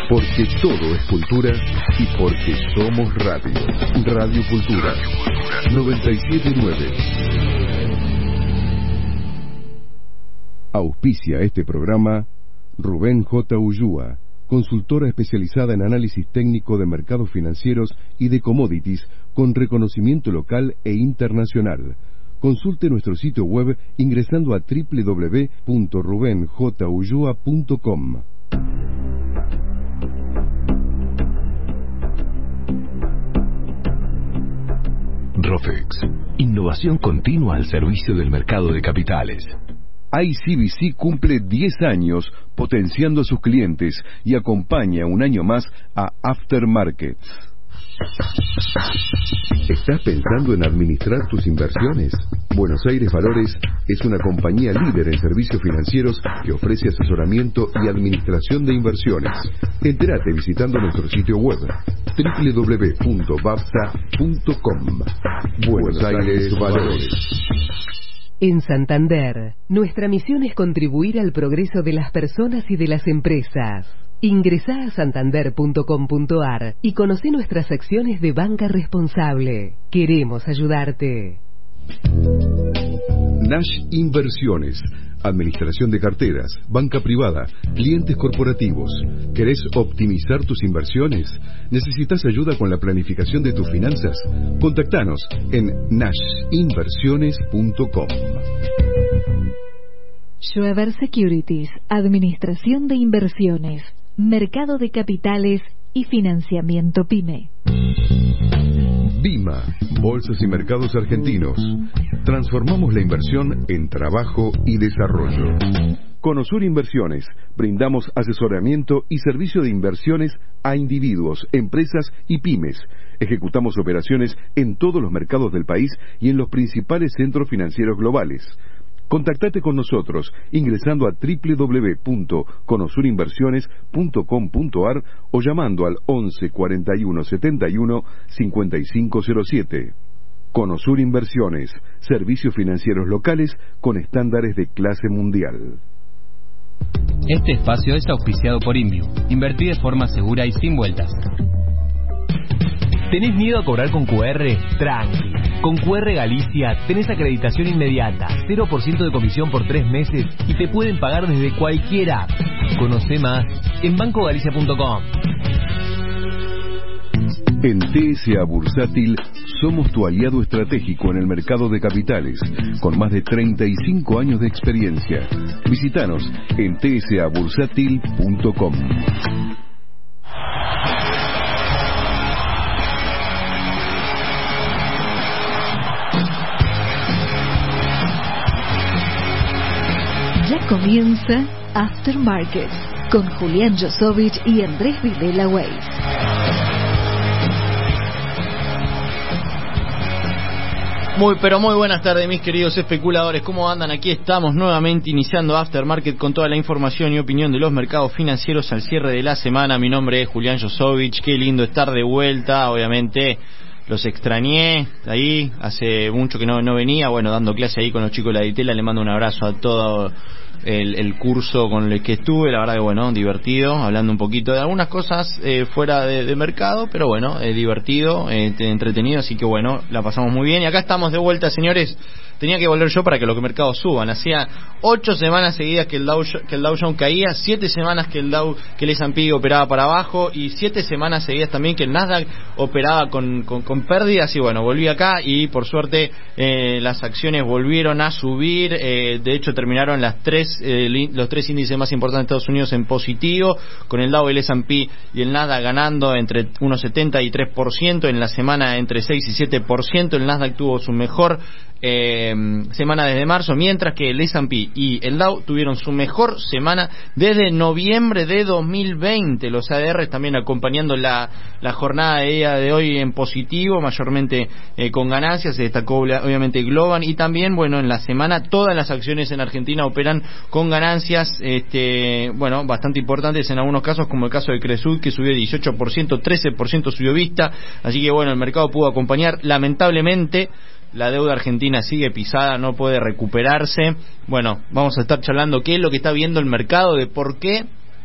Porque todo es cultura y porque somos radio. Radio Cultura 97.9. Auspicia este programa Rubén J. Ullúa, consultora especializada en análisis técnico de mercados financieros y de commodities con reconocimiento local e internacional. Consulte nuestro sitio web ingresando a www.rubenjullua.com. Rofex, innovación continua al servicio del mercado de capitales. ICBC cumple 10 años potenciando a sus clientes y acompaña un año más a Aftermarkets. ¿Estás pensando en administrar tus inversiones? Buenos Aires Valores es una compañía líder en servicios financieros que ofrece asesoramiento y administración de inversiones. Entérate visitando nuestro sitio web www.bapta.com. Buenos Aires Valores. En Santander, nuestra misión es contribuir al progreso de las personas y de las empresas. Ingresá a santander.com.ar y conocé nuestras acciones de banca responsable. Queremos ayudarte. Nash Inversiones, administración de carteras, banca privada, clientes corporativos. ¿Querés optimizar tus inversiones? ¿Necesitas ayuda con la planificación de tus finanzas? Contactanos en nashinversiones.com. Schweber Securities, administración de inversiones, mercado de capitales y financiamiento PYME. BIMA, Bolsas y Mercados Argentinos. Transformamos la inversión en trabajo y desarrollo. Conosur Inversiones, brindamos asesoramiento y servicio de inversiones a individuos, empresas y pymes. Ejecutamos operaciones en todos los mercados del país y en los principales centros financieros globales. Contactate con nosotros ingresando a www.conosurinversiones.com.ar o llamando al 11 41 71 5507. Conosur Inversiones, servicios financieros locales con estándares de clase mundial. Este espacio es auspiciado por Inviu. Invertí de forma segura y sin vueltas. ¿Tenés miedo a cobrar con QR? Tranqui. Con QR Galicia tenés acreditación inmediata, 0% de comisión por 3 meses y te pueden pagar desde cualquier app. Conoce más en bancogalicia.com. En TSA Bursátil somos tu aliado estratégico en el mercado de capitales, con más de 35 años de experiencia. Visítanos en tsabursátil.com. Ya comienza Aftermarket con Julián Josovich y Andrés Vilela Weiss. Pero muy buenas tardes, mis queridos especuladores. ¿Cómo andan? Aquí estamos nuevamente iniciando Aftermarket con toda la información y opinión de los mercados financieros al cierre de la semana. Mi nombre es Julián Josovich. Qué lindo estar de vuelta. Obviamente los extrañé ahí. Hace mucho que no venía. Bueno, dando clase ahí con los chicos de la Ditela. Le mando un abrazo a todo el curso con el que estuve. La verdad que bueno, divertido. Hablando un poquito de algunas cosas fuera de mercado. Pero bueno, divertido, entretenido. Así que bueno, la pasamos muy bien. Y acá estamos de vuelta, señores. Tenía que volver yo para que los mercados suban. Hacía 8 semanas seguidas que el Dow Jones caía, 7 semanas que el S&P operaba para abajo y 7 semanas seguidas también que el Nasdaq operaba con pérdidas. Y bueno, volví acá y por suerte las acciones volvieron a subir. De hecho terminaron los 3 índices más importantes de Estados Unidos en positivo, con el Dow, el S&P y el Nasdaq ganando entre 1,70 y 3%, en la semana entre 6 y 7%. El Nasdaq tuvo su mejor semana desde marzo, mientras que el S&P y el Dow tuvieron su mejor semana desde noviembre de 2020. Los ADRs también acompañando la jornada de día de hoy en positivo, mayormente con ganancias. Se destacó obviamente Globan y también, bueno, en la semana todas las acciones en Argentina operan con ganancias bueno, bastante importantes en algunos casos, como el caso de Cresud, que subió 18%, 13% subió Vista. Así que bueno, el mercado pudo acompañar. Lamentablemente la deuda argentina sigue pisada, no puede recuperarse. Bueno, vamos a estar charlando qué es lo que está viendo el mercado, de por qué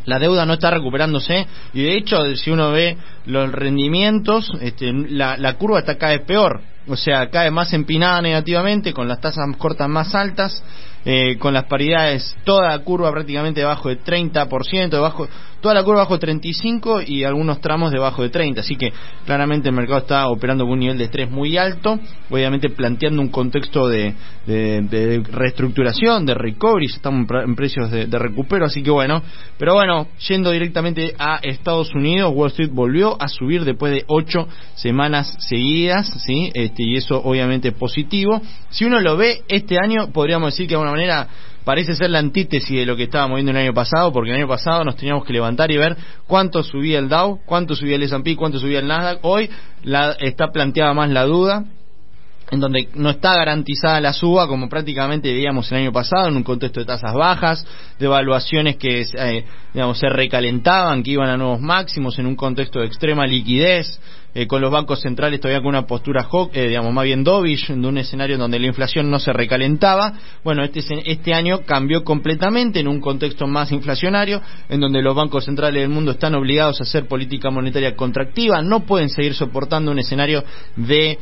la deuda no está recuperándose y de hecho si uno ve los rendimientos, la curva está cada vez peor, o sea, cada vez más empinada negativamente, con las tasas cortas más altas, con las paridades, toda la curva prácticamente debajo de 30%, toda la curva bajo de 35 y algunos tramos debajo de 30, así que claramente el mercado está operando con un nivel de estrés muy alto, obviamente planteando un contexto de reestructuración, de recovery, estamos en precios de recupero, así que bueno, pero bueno, yendo directamente a Estados Unidos, Wall Street volvió a subir después de 8 semanas seguidas, ¿sí? Y eso obviamente es positivo. Si uno lo ve este año, podríamos decir que de alguna manera parece ser la antítesis de lo que estábamos viendo el año pasado, porque el año pasado nos teníamos que levantar y ver cuánto subía el Dow, cuánto subía el S&P, cuánto subía el Nasdaq. Hoy está planteada más la duda, en donde no está garantizada la suba como prácticamente veíamos el año pasado, en un contexto de tasas bajas, de evaluaciones que se recalentaban, que iban a nuevos máximos, en un contexto de extrema liquidez, con los bancos centrales todavía con una postura más bien dovish, de un escenario en donde la inflación no se recalentaba. Bueno, este año cambió completamente en un contexto más inflacionario, en donde los bancos centrales del mundo están obligados a hacer política monetaria contractiva, no pueden seguir soportando un escenario de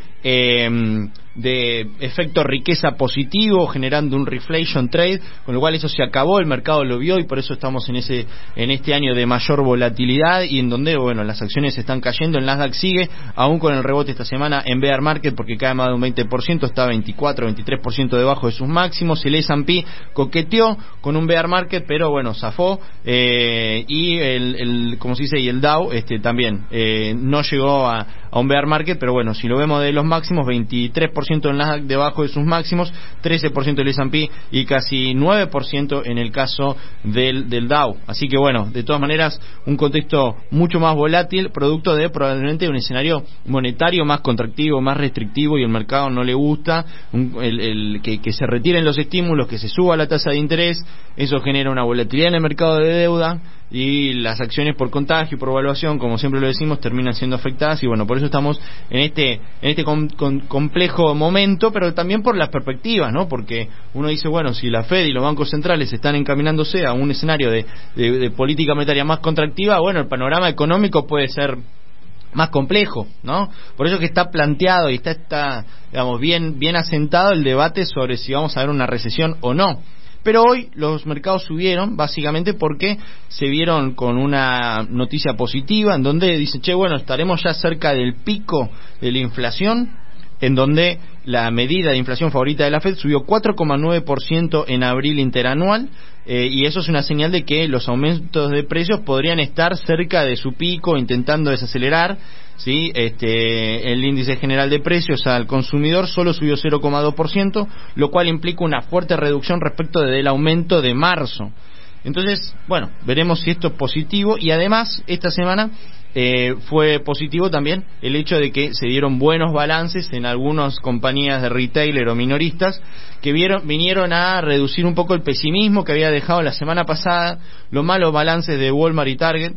efecto riqueza positivo, generando un reflation trade, con lo cual eso se acabó, el mercado lo vio y por eso estamos en este año de mayor volatilidad y en donde las acciones están cayendo. El Nasdaq sigue aún con el rebote esta semana en bear market porque cae más de un 20%, está 24-23% debajo de sus máximos. El S&P coqueteó con un bear market, pero zafó, y el Dow también no llegó a un bear market, pero si lo vemos de los máximos, 23% el Nasdaq debajo de sus máximos, 13% el S&P y casi 9% en el caso del Dow. Así que de todas maneras, un contexto mucho más volátil, producto de probablemente un escenario monetario más contractivo, más restrictivo, y el mercado no le gusta que se retiren los estímulos, que se suba la tasa de interés. Eso genera una volatilidad en el mercado de deuda y las acciones por contagio y por evaluación, como siempre lo decimos, terminan siendo afectadas y por eso estamos en este complejo momento, pero también por las perspectivas, ¿no? Porque uno dice, si la Fed y los bancos centrales están encaminándose a un escenario de política monetaria más contractiva, el panorama económico puede ser más complejo, ¿no? Por eso que está planteado y está bien asentado el debate sobre si vamos a ver una recesión o no. Pero hoy los mercados subieron básicamente porque se vieron con una noticia positiva en donde dicen, estaremos ya cerca del pico de la inflación, en donde la medida de inflación favorita de la Fed subió 4,9% en abril interanual, y eso es una señal de que los aumentos de precios podrían estar cerca de su pico, intentando desacelerar. ¿Sí? El índice general de precios al consumidor solo subió 0,2%, lo cual implica una fuerte reducción respecto del aumento de marzo. Entonces, veremos si esto es positivo. Y además, esta semana fue positivo también el hecho de que se dieron buenos balances en algunas compañías de retailer o minoristas que vinieron a reducir un poco el pesimismo que había dejado la semana pasada los malos balances de Walmart y Target,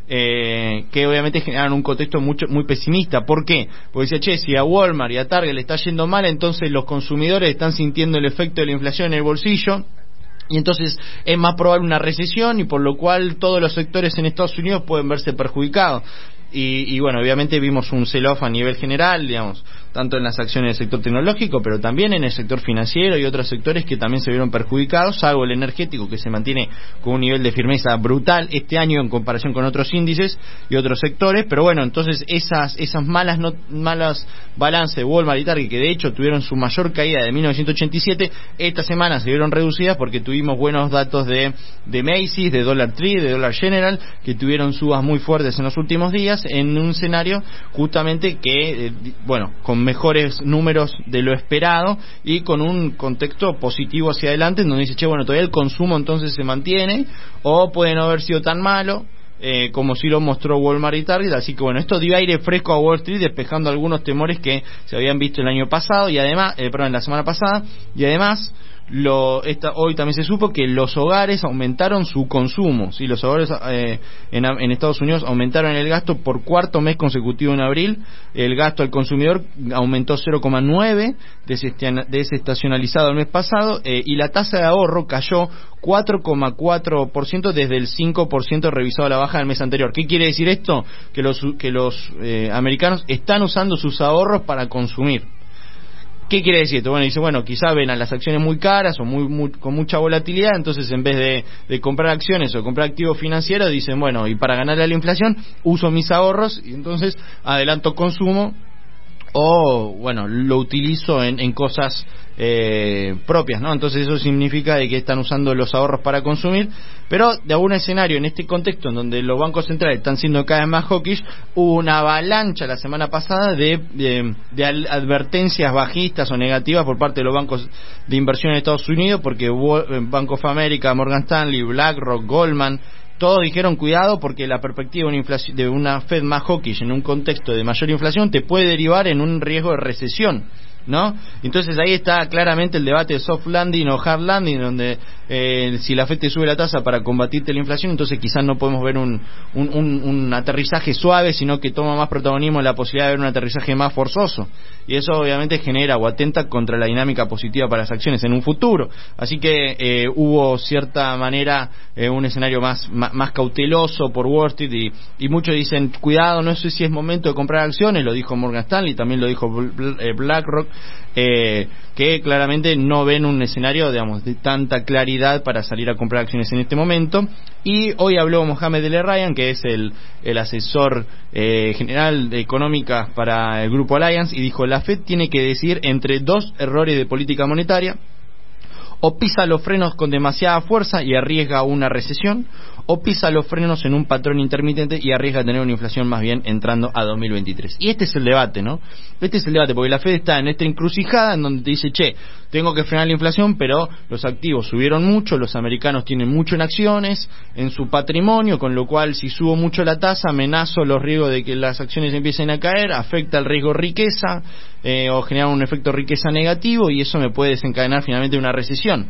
que obviamente generan un contexto muy pesimista. ¿Por qué? Porque decía, si a Walmart y a Target le está yendo mal, entonces los consumidores están sintiendo el efecto de la inflación en el bolsillo, y entonces es más probable una recesión, y por lo cual todos los sectores en Estados Unidos pueden verse perjudicados. Y obviamente vimos un sell-off a nivel general, tanto en las acciones del sector tecnológico, pero también en el sector financiero y otros sectores que también se vieron perjudicados, salvo el energético, que se mantiene con un nivel de firmeza brutal este año en comparación con otros índices y otros sectores. Pero entonces esas malas balances de Walmart y Target, que de hecho tuvieron su mayor caída de 1987, esta semana se vieron reducidas porque tuvimos buenos datos de Macy's, de Dollar Tree, de Dollar General, que tuvieron subas muy fuertes en los últimos días, en un escenario justamente que, con mejores números de lo esperado y con un contexto positivo hacia adelante, en donde dice, todavía el consumo entonces se mantiene, o puede no haber sido tan malo, como sí lo mostró Walmart y Target. Así que esto dio aire fresco a Wall Street, despejando algunos temores que se habían visto el año pasado y además, la semana pasada, y además hoy también se supo que los hogares aumentaron su consumo. ¿Sí? Los hogares en Estados Unidos aumentaron el gasto por cuarto mes consecutivo en abril. El gasto al consumidor aumentó 0,9 desestacionalizado el mes pasado, y la tasa de ahorro cayó 4,4% desde el 5% revisado a la baja del mes anterior. ¿Qué quiere decir esto? Que los americanos están usando sus ahorros para consumir. ¿Qué quiere decir esto? Bueno, dice, quizás ven a las acciones muy caras o con mucha volatilidad, entonces en vez de comprar acciones o comprar activos financieros, dicen, y para ganarle a la inflación, uso mis ahorros y entonces adelanto consumo o, lo utilizo en cosas propias, ¿no? Entonces eso significa de que están usando los ahorros para consumir, pero de algún escenario en este contexto en donde los bancos centrales están siendo cada vez más hawkish, hubo una avalancha la semana pasada de advertencias bajistas o negativas por parte de los bancos de inversión en Estados Unidos, porque Bank of America, Morgan Stanley, BlackRock, Goldman, todos dijeron cuidado porque la perspectiva de una Fed más hawkish en un contexto de mayor inflación te puede derivar en un riesgo de recesión, ¿no? Entonces ahí está claramente el debate de soft landing o hard landing, donde si la FED te sube la tasa para combatirte la inflación, entonces quizás no podemos ver un aterrizaje suave, sino que toma más protagonismo la posibilidad de ver un aterrizaje más forzoso, y eso obviamente genera o atenta contra la dinámica positiva para las acciones en un futuro. Así que hubo cierta manera un escenario más cauteloso por Wall Street, y muchos dicen cuidado, no sé si es momento de comprar acciones. Lo dijo Morgan Stanley, también lo dijo BlackRock, que claramente no ven un escenario, digamos, de tanta claridad para salir a comprar acciones en este momento. Y hoy habló Mohamed El Errayem, que es el asesor general de económicas para el grupo Allianz, y dijo: la Fed tiene que decidir entre dos errores de política monetaria: o pisa los frenos con demasiada fuerza y arriesga una recesión, o pisa los frenos en un patrón intermitente y arriesga a tener una inflación más bien entrando a 2023. Y este es el debate, ¿no? Este es el debate, porque la Fed está en esta encrucijada en donde te dice, tengo que frenar la inflación, pero los activos subieron mucho, los americanos tienen mucho en acciones, en su patrimonio, con lo cual si subo mucho la tasa, amenazo los riesgos de que las acciones empiecen a caer, afecta el riesgo riqueza, o genera un efecto riqueza negativo, y eso me puede desencadenar finalmente una recesión.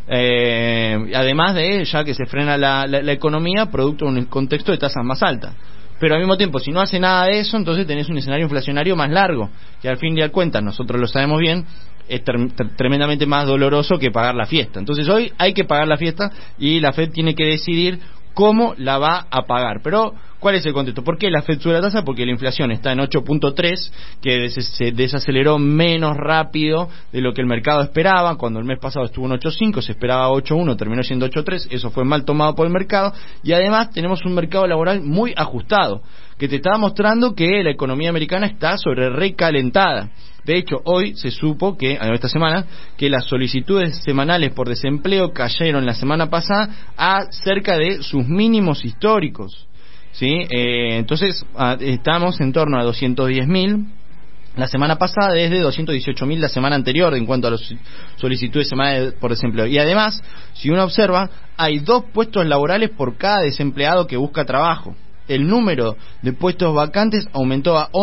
Además de ya que se frena la economía producto de un contexto de tasas más altas. Pero al mismo tiempo, si no hace nada de eso, entonces tenés un escenario inflacionario más largo, que al fin y al cuentas, nosotros lo sabemos bien, es tremendamente más doloroso que pagar la fiesta. Entonces hoy hay que pagar la fiesta y la Fed tiene que decidir cómo la va a pagar. Pero ¿cuál es el contexto? ¿Por qué la Fed sube la tasa? Porque la inflación está en 8.3, que se desaceleró menos rápido de lo que el mercado esperaba. Cuando el mes pasado estuvo en 8.5, se esperaba 8.1, terminó siendo 8.3. Eso fue mal tomado por el mercado. Y además tenemos un mercado laboral muy ajustado, que te estaba mostrando que la economía americana está sobre recalentada. De hecho, hoy se supo que, esta semana, que las solicitudes semanales por desempleo cayeron la semana pasada a cerca de sus mínimos históricos. ¿Sí? Entonces estamos en torno a 210.000 la semana pasada, desde 218.000 la semana anterior en cuanto a las solicitudes semanales por desempleo. Y además, si uno observa, hay 2 puestos laborales por cada desempleado que busca trabajo. El número de puestos vacantes aumentó a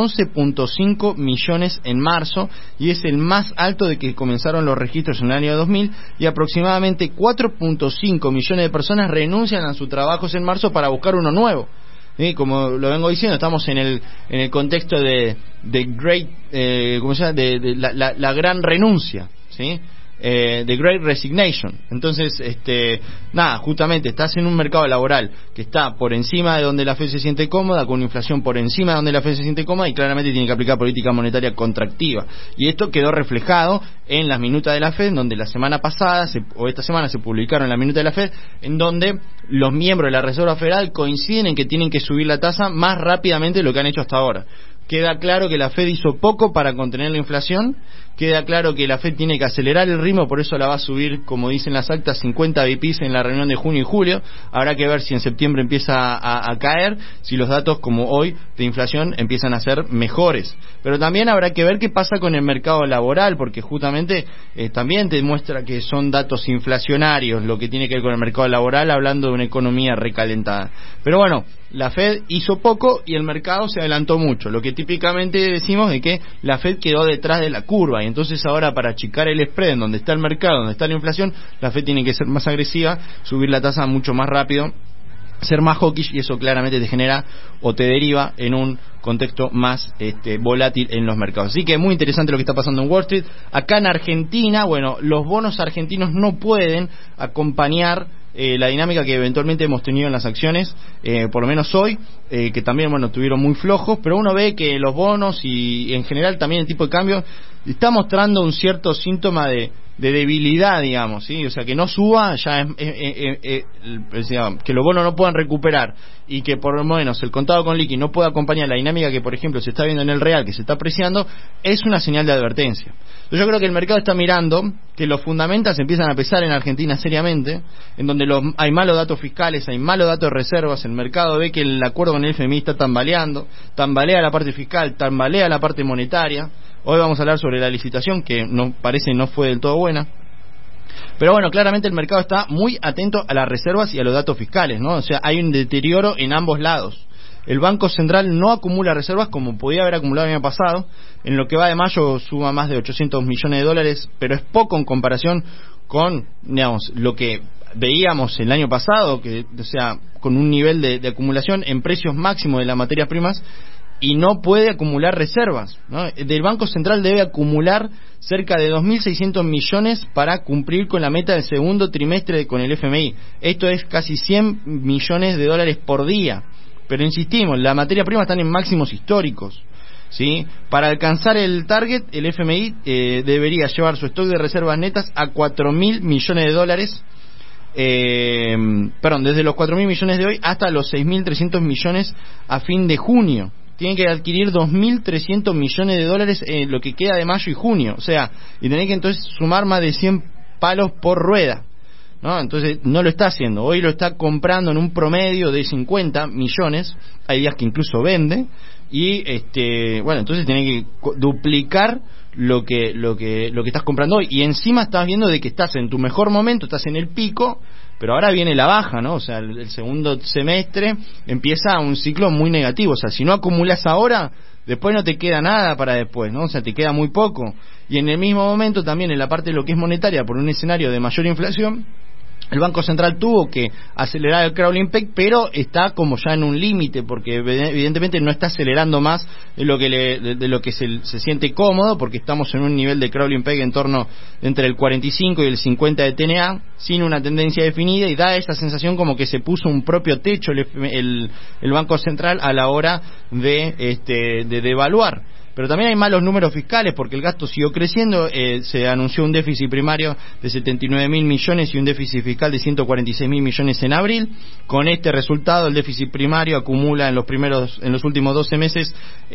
11.5 millones en marzo, y es el más alto de que comenzaron los registros en el año 2000, y aproximadamente 4.5 millones de personas renuncian a sus trabajos en marzo para buscar uno nuevo. ¿Sí? Como lo vengo diciendo, estamos en el contexto de great, ¿cómo se llama? De la gran renuncia, ¿sí? The Great Resignation. Entonces, justamente estás en un mercado laboral que está por encima de donde la Fed se siente cómoda, con una inflación por encima de donde la Fed se siente cómoda, y claramente tiene que aplicar política monetaria contractiva. Y esto quedó reflejado en las minutas de la Fed, donde la semana pasada esta semana se publicaron las minutas de la Fed, en donde los miembros de la Reserva Federal coinciden en que tienen que subir la tasa más rápidamente de lo que han hecho hasta ahora. Queda claro que la Fed hizo poco para contener la inflación, queda claro que la Fed tiene que acelerar el ritmo, por eso la va a subir, como dicen las actas, 50 bps en la reunión de junio y julio. Habrá que ver si en septiembre empieza a caer, si los datos como hoy de inflación empiezan a ser mejores. Pero también habrá que ver qué pasa con el mercado laboral, porque justamente también te muestra que son datos inflacionarios lo que tiene que ver con el mercado laboral, hablando de una economía recalentada. Pero bueno, la Fed hizo poco y el mercado se adelantó mucho, lo que típicamente decimos de que la Fed quedó detrás de la curva, y entonces ahora para achicar el spread en donde está el mercado, donde está la inflación, la Fed tiene que ser más agresiva, subir la tasa mucho más rápido, ser más hawkish, y eso claramente te genera o te deriva en un contexto más volátil en los mercados. Así que muy interesante lo que está pasando en Wall Street. Acá en Argentina, bueno, los bonos argentinos no pueden acompañar la dinámica que eventualmente hemos tenido en las acciones, por lo menos hoy, que también, bueno, estuvieron muy flojos, pero uno ve que los bonos y en general también el tipo de cambio está mostrando un cierto síntoma de debilidad, digamos, ¿sí? O sea, que no suba ya que los bonos no puedan recuperar y que por lo menos el contado con liqui no pueda acompañar la dinámica que, por ejemplo, se está viendo en el real, que se está apreciando, es una señal de advertencia. Entonces yo creo que el mercado está mirando que los fundamentals empiezan a pesar en Argentina seriamente, en donde hay malos datos fiscales, hay malos datos de reservas, el mercado ve que el acuerdo con el FMI está tambaleando, tambalea la parte fiscal, tambalea la parte monetaria. Hoy vamos a hablar sobre la licitación, que no fue del todo buena. Pero bueno, claramente el mercado está muy atento a las reservas y a los datos fiscales, ¿no? O sea, hay un deterioro en ambos lados. El Banco Central no acumula reservas como podía haber acumulado el año pasado. En lo que va de mayo suma más de 800 millones de dólares, pero es poco en comparación con, digamos, lo que veíamos el año pasado, que, o sea, con un nivel de acumulación en precios máximos de las materias primas, y no puede acumular reservas, ¿no? Del Banco Central debe acumular cerca de 2.600 millones para cumplir con la meta del segundo trimestre con el FMI. Esto es casi 100 millones de dólares por día. Pero insistimos, la materia prima están en máximos históricos, ¿sí? Para alcanzar el target, el FMI debería llevar su stock de reservas netas a 4.000 millones de dólares. Desde los 4.000 millones de hoy hasta los 6.300 millones a fin de junio. Tienen que adquirir 2.300 millones de dólares en lo que queda de mayo y junio. O sea, y tenés que entonces sumar más de 100 palos por rueda, ¿no? Entonces no lo está haciendo. Hoy lo está comprando en un promedio de 50 millones. Hay días que incluso vende. Y bueno, entonces tenés que duplicar lo que estás comprando hoy. Y encima estás viendo de que estás en tu mejor momento, estás en el pico, pero ahora viene la baja, ¿no? O sea, el segundo semestre empieza un ciclo muy negativo. O sea, si no acumulas ahora, después no te queda nada para después, ¿no? O sea, te queda muy poco. Y en el mismo momento también en la parte de lo que es monetaria, por un escenario de mayor inflación, el Banco Central tuvo que acelerar el crawling peg, pero está como ya en un límite, porque evidentemente no está acelerando más de lo que se siente cómodo, porque estamos en un nivel de crawling peg en torno entre el 45 y el 50 de TNA, sin una tendencia definida, y da esa sensación como que se puso un propio techo el Banco Central a la hora de devaluar. Pero también hay malos números fiscales porque el gasto siguió creciendo. Se anunció un déficit primario de 79.000 millones y un déficit fiscal de 146.000 millones en abril. Con este resultado, el déficit primario acumula en los últimos 12 meses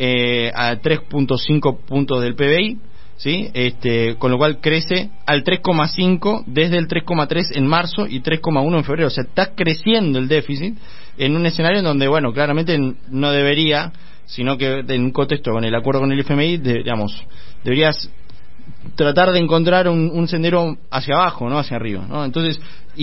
a 3.5 puntos del PBI, ¿sí? Con lo cual crece al 3,5 desde el 3,3 en marzo y 3,1 en febrero. O sea, está creciendo el déficit en un escenario en donde, bueno, claramente no debería, sino que en un contexto con el acuerdo con el FMI, deberías tratar de encontrar un sendero hacia abajo, no hacia arriba, ¿no? Entonces,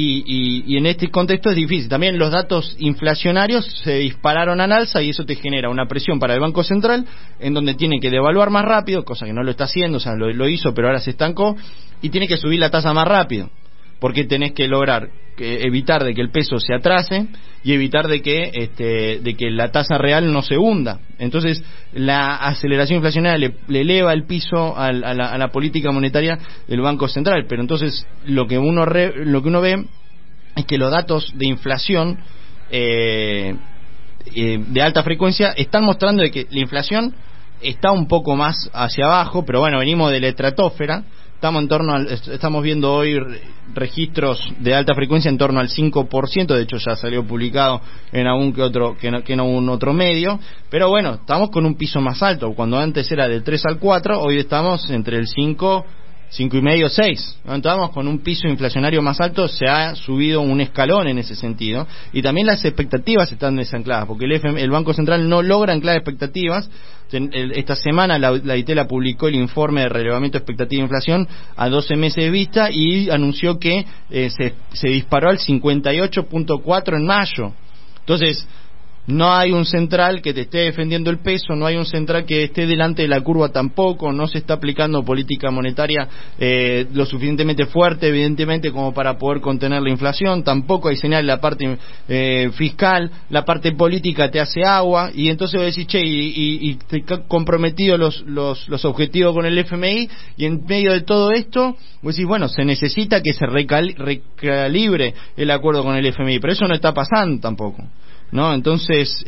y en este contexto es difícil. También los datos inflacionarios se dispararon al alza y eso te genera una presión para el Banco Central, en donde tiene que devaluar más rápido, cosa que no lo está haciendo, o sea, lo hizo, pero ahora se estancó, y tiene que subir la tasa más rápido, porque tenés que lograr evitar de que el peso se atrase y evitar de que la tasa real no se hunda. Entonces la aceleración inflacionaria le eleva el piso a la política monetaria del Banco Central. Pero entonces lo que uno ve es que los datos de inflación de alta frecuencia están mostrando de que la inflación está un poco más hacia abajo, pero bueno, venimos de la estratosfera. Estamos viendo hoy registros de alta frecuencia en torno al 5%, de hecho ya salió publicado en algún que otro medio, pero bueno, estamos con un piso más alto. Cuando antes era del 3 al 4, hoy estamos entre el 5,5, 6. Estamos con un piso inflacionario más alto, se ha subido un escalón en ese sentido, y también las expectativas están desancladas, porque el Banco Central no logra anclar expectativas. Esta semana la ITELA publicó el informe de relevamiento de expectativa de inflación a 12 meses de vista y anunció que se disparó al 58.4 en mayo. Entonces, no hay un central que te esté defendiendo el peso, no hay un central que esté delante de la curva tampoco, no se está aplicando política monetaria lo suficientemente fuerte, evidentemente, como para poder contener la inflación, tampoco hay señal la parte fiscal, la parte política te hace agua, y entonces vos decís, che, y te comprometido los objetivos con el FMI, y en medio de todo esto, vos decís, bueno, se necesita que se recalibre el acuerdo con el FMI, pero eso no está pasando tampoco, ¿no? Entonces,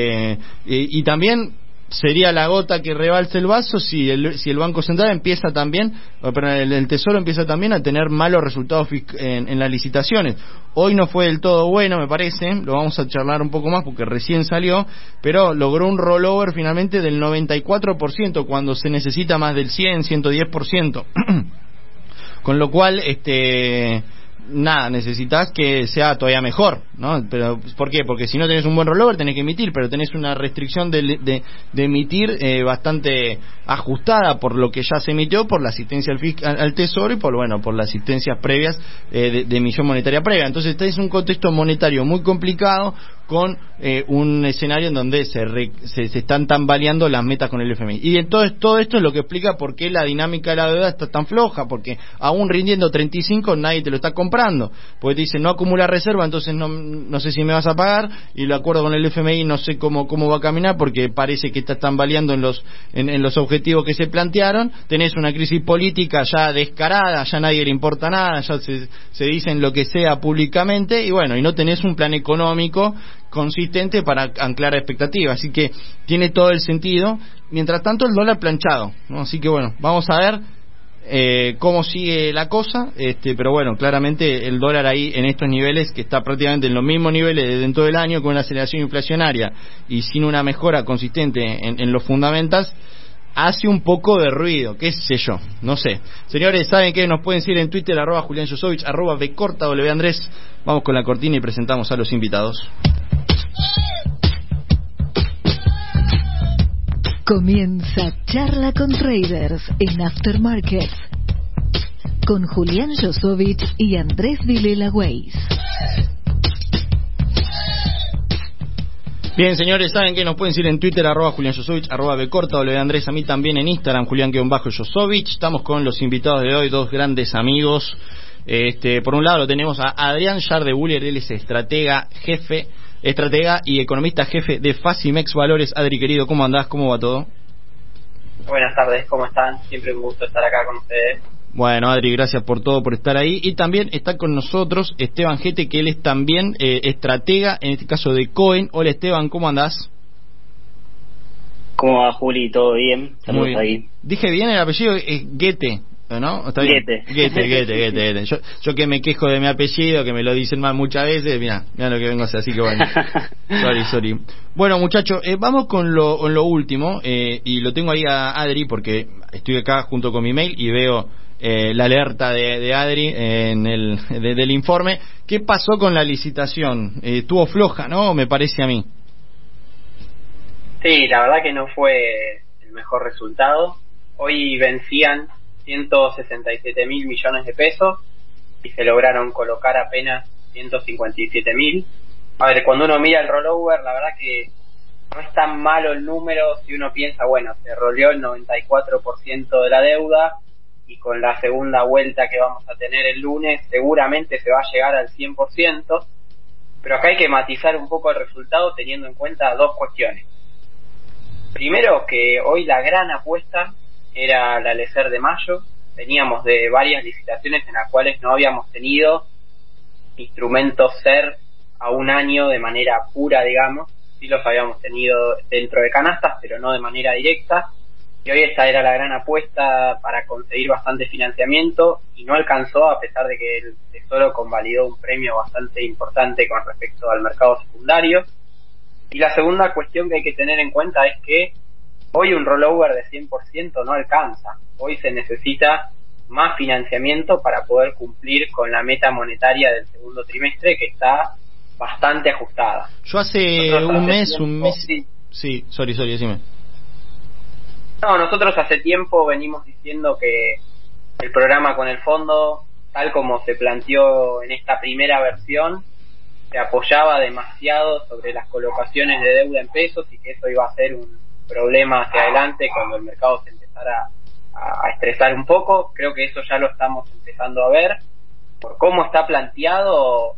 y también sería la gota que rebalse el vaso si el Banco Central empieza también, el Tesoro empieza también a tener malos resultados en las licitaciones. Hoy no fue del todo bueno, me parece, lo vamos a charlar un poco más porque recién salió, pero logró un rollover finalmente del 94% cuando se necesita más del 110%. Con lo cual, nada, necesitas que sea todavía mejor, ¿no? Pero ¿por qué? Porque si no tenés un buen rollover tenés que emitir, pero tenés una restricción de emitir bastante ajustada por lo que ya se emitió, por la asistencia al Tesoro y por las asistencias previas de emisión monetaria previa. Entonces este es un contexto monetario muy complicado, con un escenario en donde se están tambaleando las metas con el FMI. Y entonces todo esto es lo que explica por qué la dinámica de la deuda está tan floja, porque aún rindiendo 35 nadie te lo está comprando, porque te dicen no acumula reserva, entonces no sé si me vas a pagar, y el acuerdo con el FMI no sé cómo va a caminar, porque parece que está tambaleando en los objetivos que se plantearon. Tenés una crisis política ya descarada, ya a nadie le importa nada, ya se dicen lo que sea públicamente, y bueno, y no tenés un plan económico consistente para anclar expectativas, así que tiene todo el sentido. Mientras tanto, el dólar planchado, ¿no? Así que bueno, vamos a ver cómo sigue la cosa, pero bueno, claramente el dólar ahí en estos niveles, que está prácticamente en los mismos niveles de dentro del año, con una aceleración inflacionaria y sin una mejora consistente en los fundamentals, hace un poco de ruido, qué sé yo, no sé. Señores, ¿saben qué? Nos pueden seguir en Twitter, @Julián Josovich, @bcorta_W_Andrés. Vamos con la cortina y presentamos a los invitados. Comienza Charla con Traders en Aftermarket con Julián Josovich y Andrés Vilela Weiss. Bien, señores, ¿saben qué? Nos pueden seguir en Twitter, @Julián Josovich, @bcorta_W_Andrés, a mí también en Instagram, Julián_Josovich. Estamos con los invitados de hoy, dos grandes amigos. Por un lado lo tenemos a Adrián Yardebuller, él es estratega y economista jefe de Facimex Valores. Adri, querido, ¿cómo andás? ¿Cómo va todo? Buenas tardes, ¿cómo están? Siempre un gusto estar acá con ustedes. Bueno, Adri, gracias por todo, por estar ahí. Y también está con nosotros Esteban Gete, que él es también estratega, en este caso de Cohen. Hola, Esteban, ¿cómo andás? ¿Cómo va, Juli? ¿Todo bien? Muy bien. Ahí. Dije bien el apellido, es Gete, ¿no? ¿Está bien? Gete. Yo que me quejo de mi apellido, que me lo dicen mal muchas veces, mira lo que vengo a hacer, así que bueno. Sorry. Bueno, muchachos, vamos con lo último, y lo tengo ahí a Adri, porque estoy acá junto con mi mail y veo la alerta de Adri del informe. ¿Qué pasó con la licitación? Estuvo floja, ¿no? Me parece a mí. Sí, la verdad que no fue el mejor resultado. Hoy vencían 167.000 millones de pesos y se lograron colocar apenas 157.000. A ver, cuando uno mira el rollover, la verdad que no es tan malo el número si uno piensa, bueno, se roleó el 94% de la deuda, y con la segunda vuelta que vamos a tener el lunes seguramente se va a llegar al 100%, pero acá hay que matizar un poco el resultado teniendo en cuenta dos cuestiones. Primero, que hoy la gran apuesta era la LECER de mayo. Veníamos de varias licitaciones en las cuales no habíamos tenido instrumentos SER a un año de manera pura, digamos. Sí los habíamos tenido dentro de canastas, pero no de manera directa. Y hoy esta era la gran apuesta para conseguir bastante financiamiento, y no alcanzó, a pesar de que el Tesoro convalidó un premio bastante importante con respecto al mercado secundario. Y la segunda cuestión que hay que tener en cuenta es que hoy un rollover de 100% no alcanza. Hoy se necesita más financiamiento para poder cumplir con la meta monetaria del segundo trimestre, que está bastante ajustada. Yo hace un mes... Sí, sorry, decime. No, nosotros hace tiempo venimos diciendo que el programa con el fondo, tal como se planteó en esta primera versión, se apoyaba demasiado sobre las colocaciones de deuda en pesos y que eso iba a ser un problema hacia adelante cuando el mercado se empezara a estresar un poco. Creo que eso ya lo estamos empezando a ver por cómo está planteado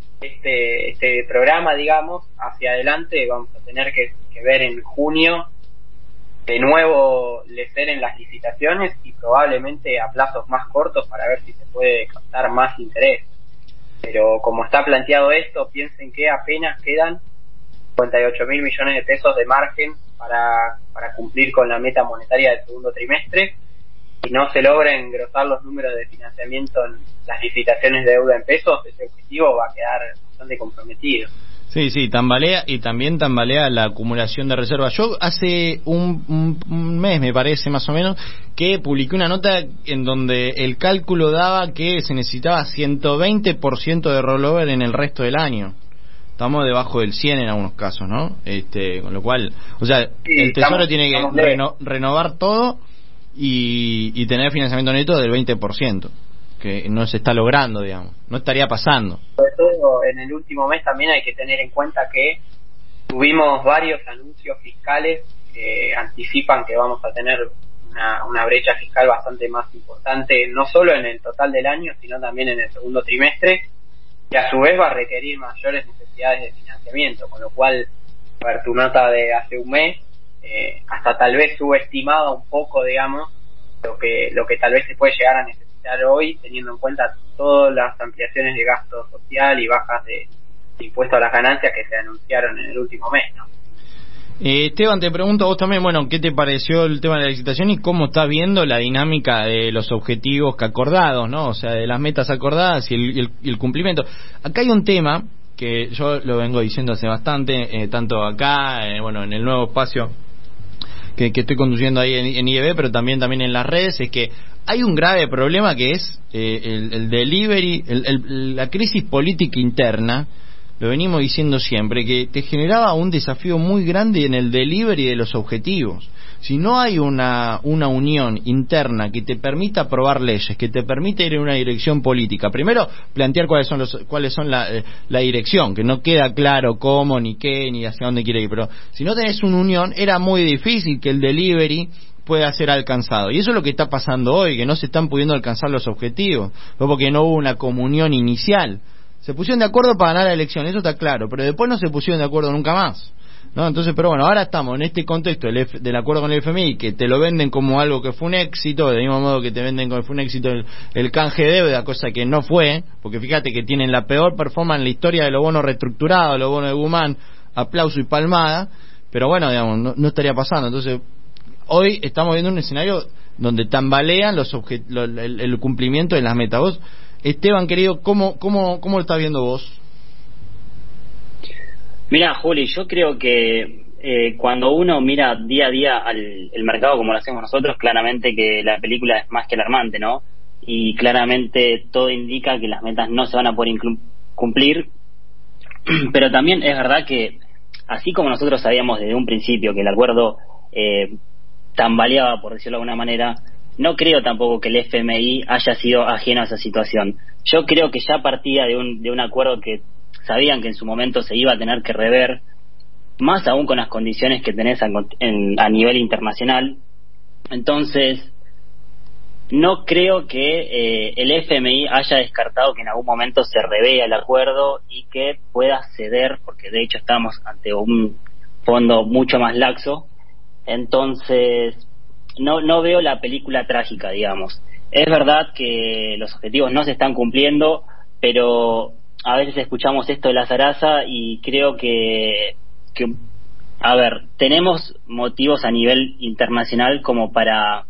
este programa, digamos. Hacia adelante vamos a tener que ver en junio de nuevo lecer en las licitaciones y probablemente a plazos más cortos para ver si se puede captar más interés. Pero como está planteado esto, piensen que apenas quedan 58.000 millones de pesos de margen para cumplir con la meta monetaria del segundo trimestre. Si no se logra engrosar los números de financiamiento en las licitaciones de deuda en pesos, ese objetivo va a quedar bastante comprometido. Sí, tambalea y también tambalea la acumulación de reservas. Yo hace un mes, me parece más o menos, que publiqué una nota en donde el cálculo daba que se necesitaba 120% de rollover en el resto del año. Estamos debajo del 100 en algunos casos, ¿no? Con lo cual, o sea, sí, el Tesoro tiene que renovar todo y tener financiamiento neto del 20%. Que no se está logrando, digamos, no estaría pasando. Sobre todo en el último mes también hay que tener en cuenta que tuvimos varios anuncios fiscales que anticipan que vamos a tener una brecha fiscal bastante más importante, no solo en el total del año, sino también en el segundo trimestre, que a su vez va a requerir mayores necesidades de financiamiento, con lo cual, a ver, tu nota de hace un mes, hasta tal vez subestimaba un poco, digamos, lo que tal vez se puede llegar a necesitar hoy, teniendo en cuenta todas las ampliaciones de gasto social y bajas de impuesto a las ganancias que se anunciaron en el último mes, ¿no? Esteban, te pregunto a vos también, bueno, ¿qué te pareció el tema de la licitación y cómo estás viendo la dinámica de los objetivos que acordados, ¿no? O sea, de las metas acordadas y el cumplimiento. Acá hay un tema que yo lo vengo diciendo hace bastante, tanto acá, bueno, en el nuevo espacio que estoy conduciendo ahí en IEB, pero también en las redes, es que hay un grave problema que es el delivery, la crisis política interna, lo venimos diciendo siempre, que te generaba un desafío muy grande en el delivery de los objetivos. Si no hay una unión interna que te permita aprobar leyes, que te permita ir en una dirección política, primero plantear cuáles son la dirección, que no queda claro cómo, ni qué, ni hacia dónde quiere ir, pero si no tenés una unión, era muy difícil que el delivery pueda ser alcanzado. Y eso es lo que está pasando hoy, que no se están pudiendo alcanzar los objetivos, no porque no hubo una comunión inicial. Se pusieron de acuerdo para ganar la elección, eso está claro, pero después no se pusieron de acuerdo nunca más, ¿no? Entonces, pero bueno, ahora estamos en este contexto del acuerdo con el FMI, que te lo venden como algo que fue un éxito, del mismo modo que te venden como que fue un éxito el canje de deuda, cosa que no fue, porque fíjate que tienen la peor performance en la historia de los bonos reestructurados, los bonos de Guzmán, aplauso y palmada, pero bueno, digamos, no estaría pasando. Entonces, hoy estamos viendo un escenario donde tambalean el cumplimiento de las metas. Vos, Esteban, querido, ¿cómo lo estás viendo vos? Mira, Juli, yo creo que cuando uno mira día a día el mercado como lo hacemos nosotros, claramente que la película es más que alarmante, ¿no? Y claramente todo indica que las metas no se van a poder cumplir, pero también es verdad que así como nosotros sabíamos desde un principio que el acuerdo tambaleaba, por decirlo de alguna manera, no creo tampoco que el FMI haya sido ajeno a esa situación. Yo creo que ya partía de un acuerdo que sabían que en su momento se iba a tener que rever, más aún con las condiciones que tenés a nivel internacional. Entonces, no creo que el FMI haya descartado que en algún momento se revea el acuerdo y que pueda ceder, porque de hecho estamos ante un fondo mucho más laxo. Entonces, no veo la película trágica, digamos. Es verdad que los objetivos no se están cumpliendo, pero a veces escuchamos esto de la zaraza y creo que a ver, tenemos motivos a nivel internacional como para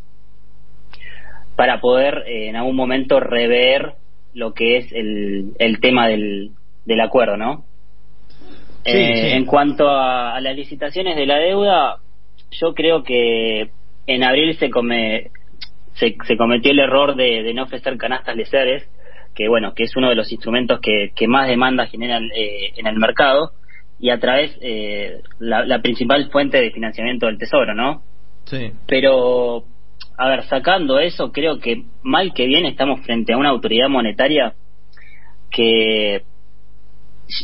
poder en algún momento rever lo que es el tema del acuerdo, ¿no? Sí. En cuanto a las licitaciones de la deuda, yo creo que en abril se cometió el error de no ofrecer canastas LECERES, que bueno, que es uno de los instrumentos que más demanda generan en el mercado, y a través la principal fuente de financiamiento del Tesoro, ¿no? Sí. Pero, a ver, sacando eso, creo que mal que bien estamos frente a una autoridad monetaria que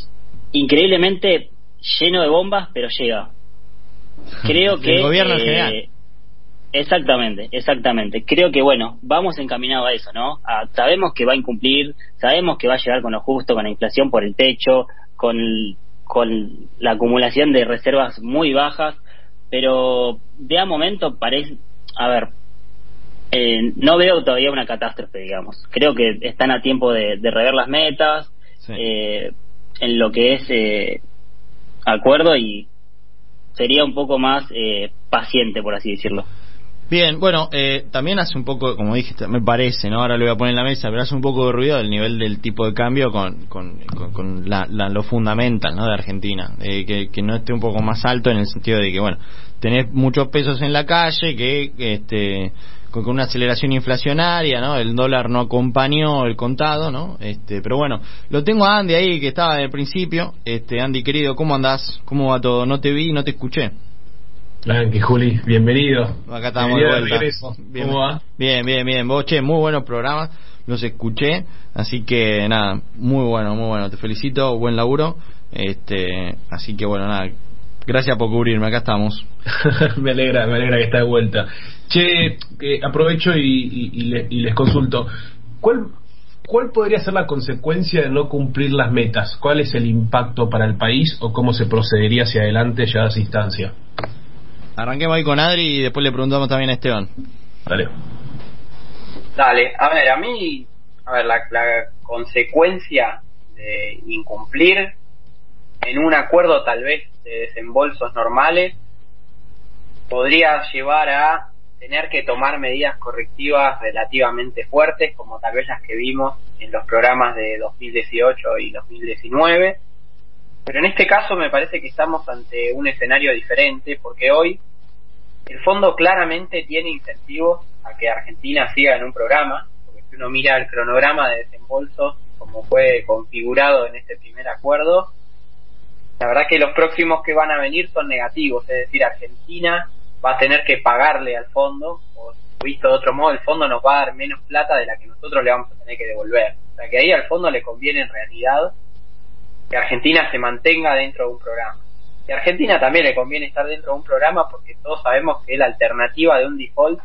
increíblemente lleno de bombas, pero llega. Creo que el gobierno en general. Exactamente. Creo que, bueno, vamos encaminados a eso, ¿no? Sabemos que va a incumplir, sabemos que va a llegar con lo justo, con la inflación por el techo, con la acumulación de reservas muy bajas, pero de a momento parece... A ver, no veo todavía una catástrofe, digamos. Creo que están a tiempo de rever las metas, sí, en lo que es acuerdo, y sería un poco más paciente, por así decirlo. Bien, bueno, también hace un poco, como dijiste, me parece, ¿no? Ahora lo voy a poner en la mesa, pero hace un poco de ruido el nivel del tipo de cambio con lo fundamental, ¿no? De Argentina, que no esté un poco más alto, en el sentido de que, bueno, tenés muchos pesos en la calle, que con una aceleración inflacionaria, ¿no? El dólar no acompañó el contado, ¿no? Pero bueno, lo tengo a Andy ahí, que estaba desde el principio. Andy, querido, ¿cómo andás? ¿Cómo va todo? No te vi, no te escuché. Tranqui, Juli, bienvenido. Acá estamos de vuelta. ¿Cómo va? Bien. Vos, muy buenos programas, los escuché, así que nada, muy bueno, te felicito, buen laburo. Así que bueno, nada, gracias por cubrirme, acá estamos. me alegra que está de vuelta. Che, aprovecho y les consulto, ¿cuál podría ser la consecuencia de no cumplir las metas? ¿Cuál es el impacto para el país o cómo se procedería hacia adelante ya a esa instancia? Arranquemos ahí con Adri y después le preguntamos también a Esteban. Dale, a ver, la consecuencia de incumplir en un acuerdo tal vez de desembolsos normales podría llevar a tener que tomar medidas correctivas relativamente fuertes, como tal vez las que vimos en los programas de 2018 y 2019. Pero en este caso me parece que estamos ante un escenario diferente, porque hoy el fondo claramente tiene incentivos a que Argentina siga en un programa, porque si uno mira el cronograma de desembolsos como fue configurado en este primer acuerdo, la verdad que los próximos que van a venir son negativos, es decir, Argentina va a tener que pagarle al fondo, o visto de otro modo, el fondo nos va a dar menos plata de la que nosotros le vamos a tener que devolver. O sea que ahí al fondo le conviene en realidad que Argentina se mantenga dentro de un programa. Y a Argentina también le conviene estar dentro de un programa porque todos sabemos que la alternativa de un default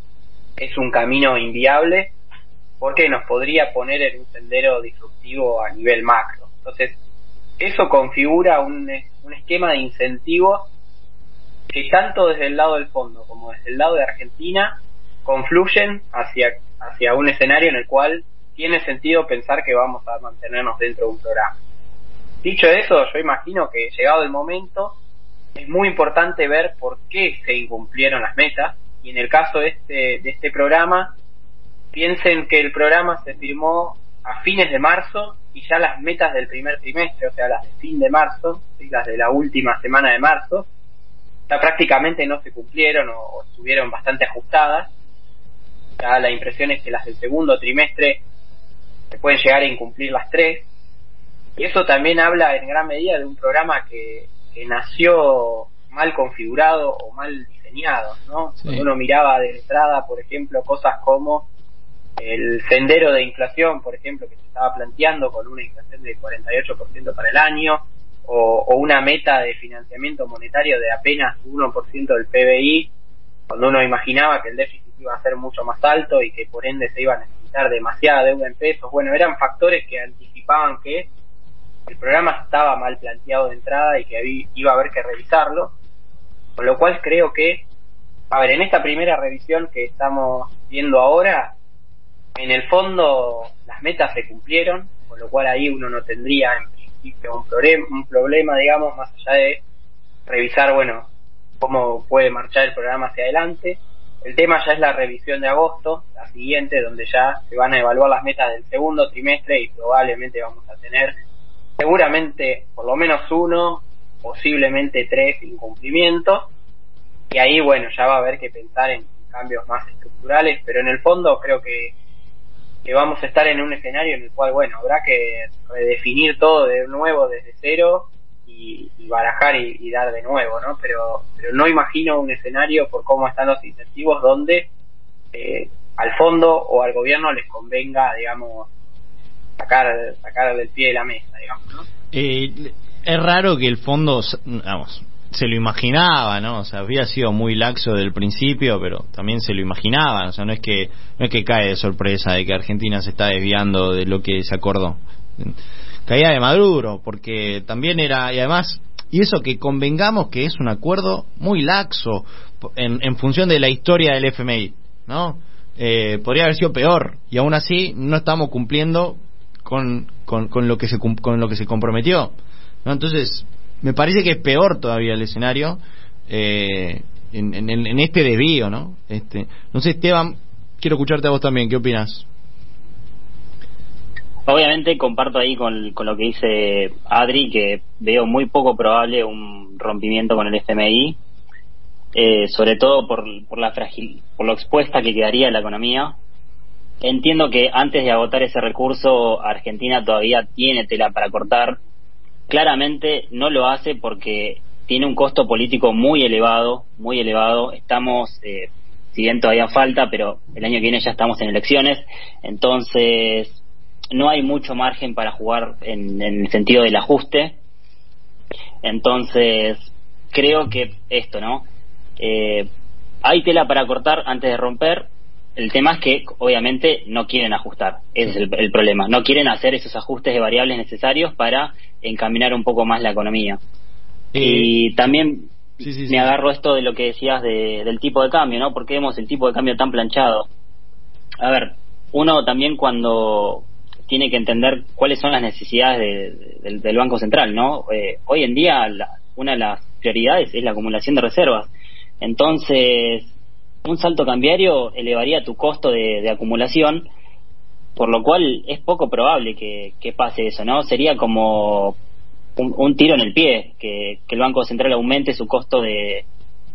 es un camino inviable, porque nos podría poner en un sendero disruptivo a nivel macro. Entonces, eso configura un esquema de incentivos que tanto desde el lado del fondo como desde el lado de Argentina confluyen hacia un escenario en el cual tiene sentido pensar que vamos a mantenernos dentro de un programa. Dicho eso, yo imagino que llegado el momento es muy importante ver por qué se incumplieron las metas, y en el caso de este programa, piensen que el programa se firmó a fines de marzo y ya las metas del primer trimestre, o sea, las de fin de marzo, ¿sí? Las de la última semana de marzo, ya prácticamente no se cumplieron o estuvieron bastante ajustadas. Ya la impresión es que las del segundo trimestre se pueden llegar a incumplir las tres, y eso también habla en gran medida de un programa que nació mal configurado o mal diseñado, ¿no? Sí. Cuando uno miraba de entrada, por ejemplo, cosas como el sendero de inflación, por ejemplo, que se estaba planteando con una inflación de 48% para el año, o una meta de financiamiento monetario de apenas 1% del PBI, cuando uno imaginaba que el déficit iba a ser mucho más alto y que por ende se iba a necesitar demasiada deuda en pesos. Bueno, eran factores que anticipaban que el programa estaba mal planteado de entrada y que iba a haber que revisarlo, con lo cual creo que, en esta primera revisión que estamos viendo ahora, en el fondo las metas se cumplieron, con lo cual ahí uno no tendría en principio un problema, digamos, más allá de revisar, cómo puede marchar el programa hacia adelante. El tema ya es la revisión de agosto, la siguiente, donde ya se van a evaluar las metas del segundo trimestre y probablemente vamos a tener seguramente por lo menos 1, posiblemente 3 incumplimientos, y ahí ya va a haber que pensar en cambios más estructurales, pero en el fondo creo que vamos a estar en un escenario en el cual habrá que redefinir todo de nuevo desde cero y barajar y dar de nuevo, ¿no? Pero no imagino un escenario, por cómo están los incentivos, donde al fondo o al gobierno les convenga, digamos, sacar del pie de la mesa, digamos, ¿no? Es raro que el fondo, vamos, se lo imaginaba, ¿no? O sea, había sido muy laxo del principio, pero también se lo imaginaba. O sea, no es que cae de sorpresa de que Argentina se está desviando de lo que se acordó. Caía de Maduro, porque también era, y además, y eso que convengamos que es un acuerdo muy laxo en función de la historia del FMI, ¿no? Podría haber sido peor, y aún así no estamos cumpliendo con lo que se comprometió, ¿no? Entonces me parece que es peor todavía el escenario en este desvío, ¿no? No sé, Esteban, quiero escucharte a vos también. ¿Qué opinas? Obviamente comparto ahí con lo que dice Adri, que veo muy poco probable un rompimiento con el FMI, sobre todo por lo expuesta que quedaría la economía. Entiendo que antes de agotar ese recurso, Argentina todavía tiene tela para cortar. Claramente no lo hace porque tiene un costo político muy elevado, muy elevado. Estamos, si bien todavía falta, pero el año que viene ya estamos en elecciones, entonces no hay mucho margen para jugar en el sentido del ajuste. Entonces creo que esto, ¿no? Hay tela para cortar antes de romper. El tema es que obviamente no quieren ajustar, ese es el problema. No quieren hacer esos ajustes de variables necesarios para encaminar un poco más la economía. Y también me agarro esto de lo que decías del tipo de cambio, ¿no? ¿Por qué vemos el tipo de cambio tan planchado? A ver, uno también cuando tiene que entender cuáles son las necesidades del Banco Central, ¿no? Hoy en día una de las prioridades es la acumulación de reservas. Entonces, un salto cambiario elevaría tu costo de acumulación, por lo cual es poco probable que pase eso, ¿no? Sería como un tiro en el pie que el Banco Central aumente su costo de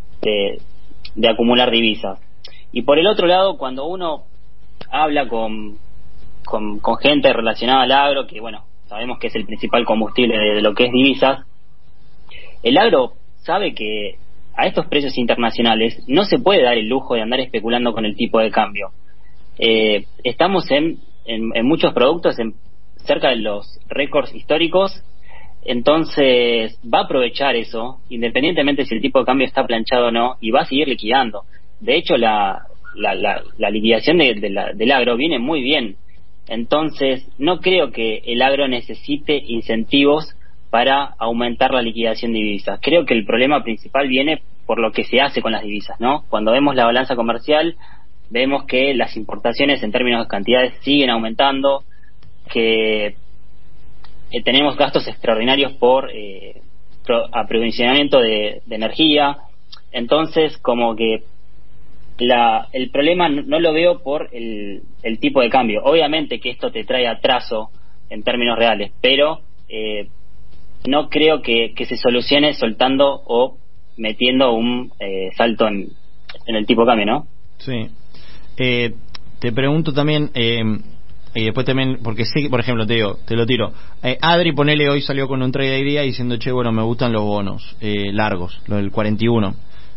acumular divisas. Y por el otro lado, cuando uno habla con gente relacionada al agro, que bueno, sabemos que es el principal combustible de lo que es divisas, el agro sabe que a estos precios internacionales no se puede dar el lujo de andar especulando con el tipo de cambio. Estamos en muchos productos cerca de los récords históricos, entonces va a aprovechar eso, independientemente si el tipo de cambio está planchado o no, y va a seguir liquidando. De hecho, la liquidación del agro viene muy bien. Entonces, no creo que el agro necesite incentivos para aumentar la liquidación de divisas. Creo que el problema principal viene por lo que se hace con las divisas, ¿no? Cuando vemos la balanza comercial, vemos que las importaciones en términos de cantidades siguen aumentando, que tenemos gastos extraordinarios por aprovisionamiento de energía. Entonces, como que el problema no lo veo por el tipo de cambio. Obviamente que esto te trae atraso en términos reales, pero no creo que se solucione soltando o metiendo un salto en el tipo de cambio, ¿no? Sí. Te pregunto también, y después también, porque sé, por ejemplo, te lo tiro. Adri, ponele, hoy salió con un trade idea diciendo, che, bueno, me gustan los bonos largos, lo del 41.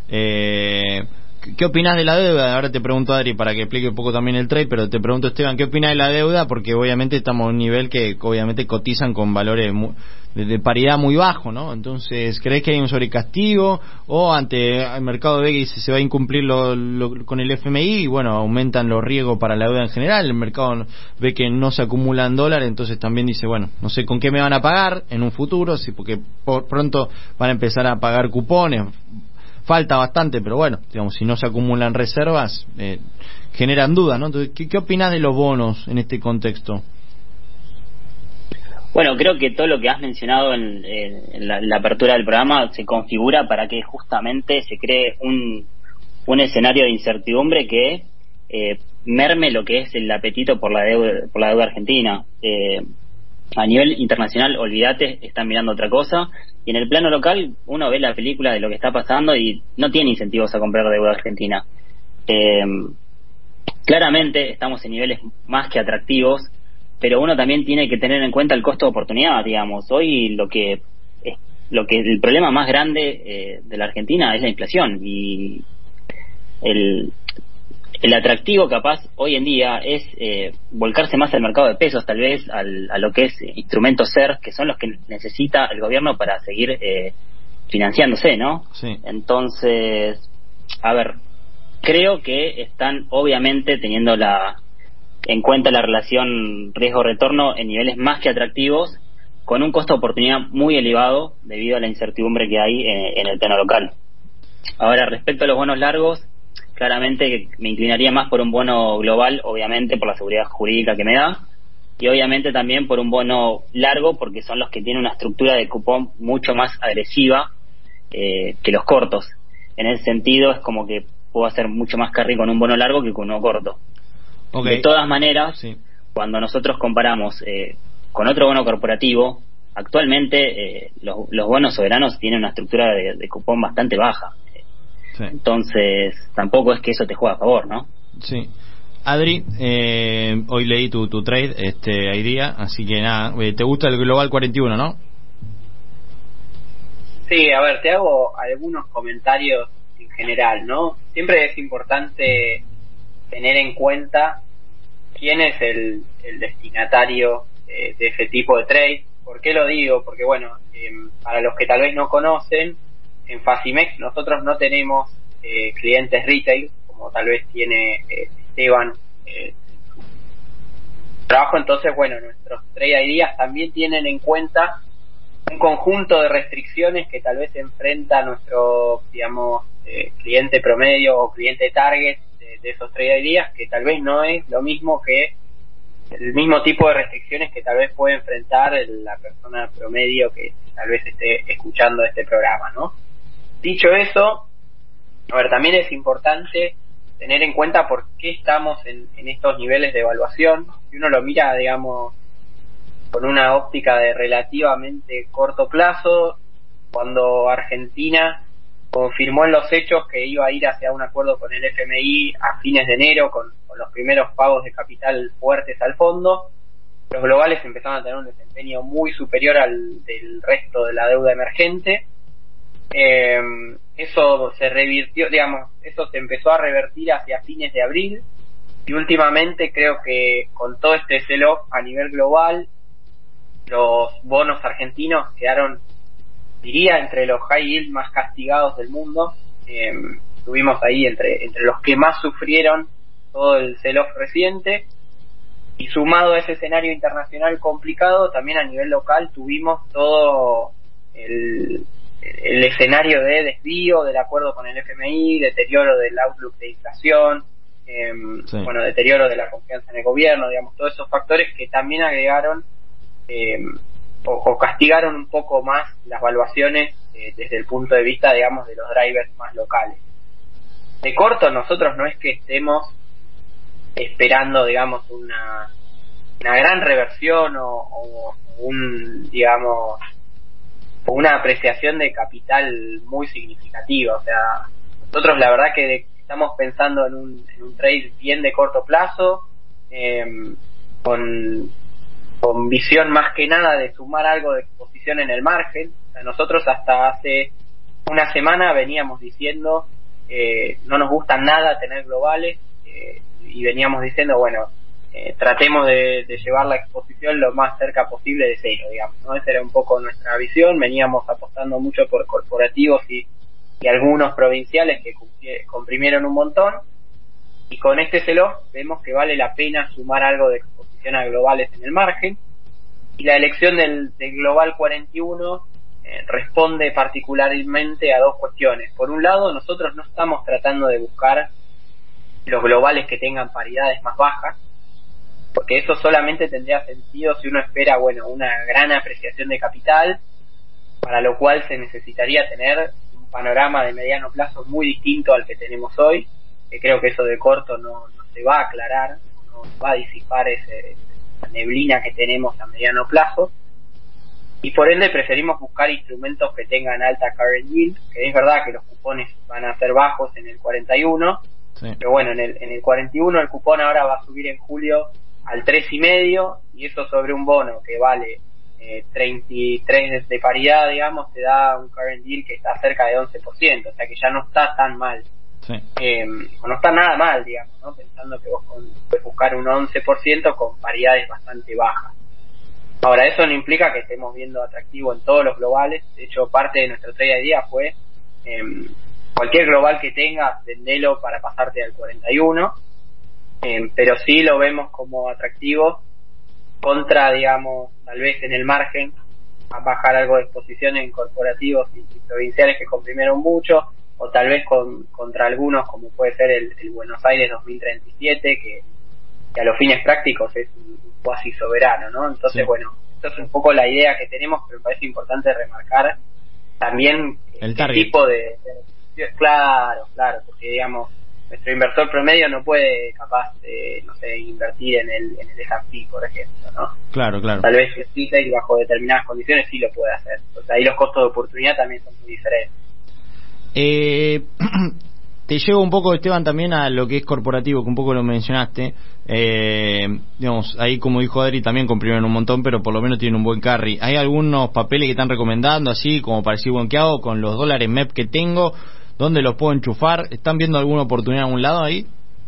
¿Qué opinas de la deuda? Ahora te pregunto, Adri, para que explique un poco también el trade, pero te pregunto, Esteban, ¿qué opinas de la deuda? Porque obviamente estamos a un nivel que obviamente cotizan con valores de paridad muy bajo, ¿no? Entonces, ¿crees que hay un sobrecastigo? ¿O ante el mercado ve que se va a incumplir con el FMI y bueno, aumentan los riesgos para la deuda en general? El mercado ve que no se acumulan dólares, entonces también dice, bueno, no sé con qué me van a pagar en un futuro, sí, porque pronto van a empezar a pagar cupones. Falta bastante, pero bueno, digamos, si no se acumulan reservas, generan dudas, ¿no? Entonces, ¿qué opinas de los bonos en este contexto? Bueno, creo que todo lo que has mencionado en la apertura del programa se configura para que justamente se cree un escenario de incertidumbre que merme lo que es el apetito por la deuda argentina. A nivel internacional, olvídate, están mirando otra cosa, y en el plano local uno ve la película de lo que está pasando y no tiene incentivos a comprar deuda argentina. Claramente estamos en niveles más que atractivos, pero uno también tiene que tener en cuenta el costo de oportunidad, digamos. Hoy el problema más grande de la Argentina es la inflación, y el atractivo capaz hoy en día es volcarse más al mercado de pesos, tal vez a lo que es instrumentos SER, que son los que necesita el gobierno para seguir financiándose, ¿no? Sí. Entonces, a ver, creo que están obviamente teniendo en cuenta la relación riesgo-retorno en niveles más que atractivos, con un costo de oportunidad muy elevado debido a la incertidumbre que hay en el plano local. Ahora, respecto a los bonos largos, claramente me inclinaría más por un bono global, obviamente por la seguridad jurídica que me da, y obviamente también por un bono largo, porque son los que tienen una estructura de cupón mucho más agresiva que los cortos. En ese sentido, es como que puedo hacer mucho más carry con un bono largo que con uno corto. Okay. De todas maneras, sí, cuando nosotros comparamos con otro bono corporativo, actualmente los bonos soberanos tienen una estructura de cupón bastante baja. Sí. Entonces, tampoco es que eso te juega a favor, ¿no? Sí. Adri, hoy leí tu trade hoy día, así que nada, ¿te gusta el Global 41, no? Sí, a ver, te hago algunos comentarios en general, ¿no? Siempre es importante tener en cuenta quién es el destinatario de ese tipo de trade. ¿Por qué lo digo? Porque, bueno, para los que tal vez no conocen, en Facimex nosotros no tenemos clientes retail, como tal vez tiene Esteban su trabajo. Entonces, bueno, nuestros trade ideas también tienen en cuenta un conjunto de restricciones que tal vez enfrenta nuestro, digamos, cliente promedio o cliente target de esos trade ideas, que tal vez no es lo mismo que el mismo tipo de restricciones que tal vez puede enfrentar la persona promedio que tal vez esté escuchando este programa, ¿no? Dicho eso, a ver, también es importante tener en cuenta por qué estamos en estos niveles de evaluación. Si uno lo mira, digamos, con una óptica de relativamente corto plazo, cuando Argentina confirmó en los hechos que iba a ir hacia un acuerdo con el FMI a fines de enero, con los primeros pagos de capital fuertes al fondo, los globales empezaron a tener un desempeño muy superior al del resto de la deuda emergente. Eso se revirtió, digamos, eso se empezó a revertir hacia fines de abril, y últimamente creo que con todo este sell-off a nivel global, los bonos argentinos quedaron, diría, entre los high yield más castigados del mundo. Estuvimos ahí entre los que más sufrieron todo el sell-off reciente, y sumado a ese escenario internacional complicado, también a nivel local tuvimos todo el escenario de desvío del acuerdo con el FMI, deterioro del outlook de inflación, sí, bueno, deterioro de la confianza en el gobierno, digamos, todos esos factores que también agregaron o castigaron un poco más las valuaciones desde el punto de vista, digamos, de los drivers más locales. De corto, nosotros no es que estemos esperando, digamos, una gran reversión o digamos, una apreciación de capital muy significativa. O sea, nosotros la verdad que estamos pensando en un trade bien de corto plazo, con visión más que nada de sumar algo de exposición en el margen. O sea, nosotros hasta hace una semana veníamos diciendo no nos gusta nada tener globales, y veníamos diciendo, bueno, tratemos de llevar la exposición lo más cerca posible de cero, digamos, ¿no? Esa era un poco nuestra visión. Veníamos apostando mucho por corporativos y algunos provinciales que comprimieron un montón, y con este sell-off vemos que vale la pena sumar algo de exposición a globales en el margen, y la elección del Global 41 responde particularmente a dos cuestiones. Por un lado, nosotros no estamos tratando de buscar los globales que tengan paridades más bajas, porque eso solamente tendría sentido si uno espera, bueno, una gran apreciación de capital, para lo cual se necesitaría tener un panorama de mediano plazo muy distinto al que tenemos hoy, que creo que eso de corto no se va a aclarar, no va a disipar esa neblina que tenemos a mediano plazo, y por ende preferimos buscar instrumentos que tengan alta current yield, que es verdad que los cupones van a ser bajos en el 41, sí, pero bueno, en el 41 el cupón ahora va a subir en julio al 3,5, y eso sobre un bono que vale 33 de paridad, digamos, te da un current yield que está cerca de 11%, o sea que ya no está tan mal. Sí. No está nada mal, digamos, ¿no? Pensando que vos puedes buscar un 11% con paridades bastante bajas. Ahora, eso no implica que estemos viendo atractivo en todos los globales. De hecho, parte de nuestro trade idea fue cualquier global que tengas, vendelo para pasarte al 41, pero sí lo vemos como atractivo contra, digamos, tal vez en el margen, a bajar algo de exposición en corporativos y provinciales que comprimieron mucho, o tal vez contra algunos, como puede ser el Buenos Aires 2037, que a los fines prácticos es un cuasi soberano, ¿no? Entonces, sí. Bueno, esto es un poco la idea que tenemos, pero me parece importante remarcar también el tipo de claro, porque digamos, nuestro inversor promedio no puede capaz no sé, invertir en el S&P, por ejemplo, ¿no? Claro. Tal vez y bajo determinadas condiciones sí lo puede hacer. O sea, ahí los costos de oportunidad también son muy diferentes. Te llevo un poco, Esteban, también a lo que es corporativo, que un poco lo mencionaste. Digamos, ahí como dijo Adri, también comprimieron un montón, pero por lo menos tienen un buen carry. ¿Hay algunos papeles que están recomendando, así como para decir, bueno, ¿qué hago con los dólares MEP que tengo? ¿Dónde los puedo enchufar? ¿Están viendo alguna oportunidad a algún lado ahí?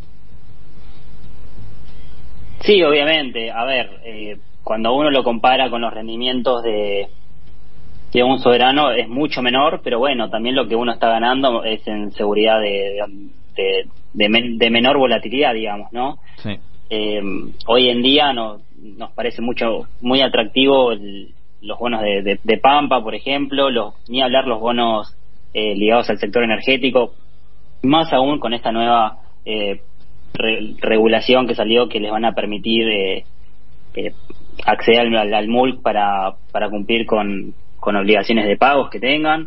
Sí, obviamente. A ver, cuando uno lo compara con los rendimientos de un soberano es mucho menor, pero bueno, también lo que uno está ganando es en seguridad de menor volatilidad, digamos, ¿no? Sí. Hoy en día nos parece muy atractivo los bonos de Pampa, por ejemplo, ni hablar los bonos ligados al sector energético, más aún con esta nueva regulación que salió, que les van a permitir acceder al MULC para cumplir con obligaciones de pagos que tengan,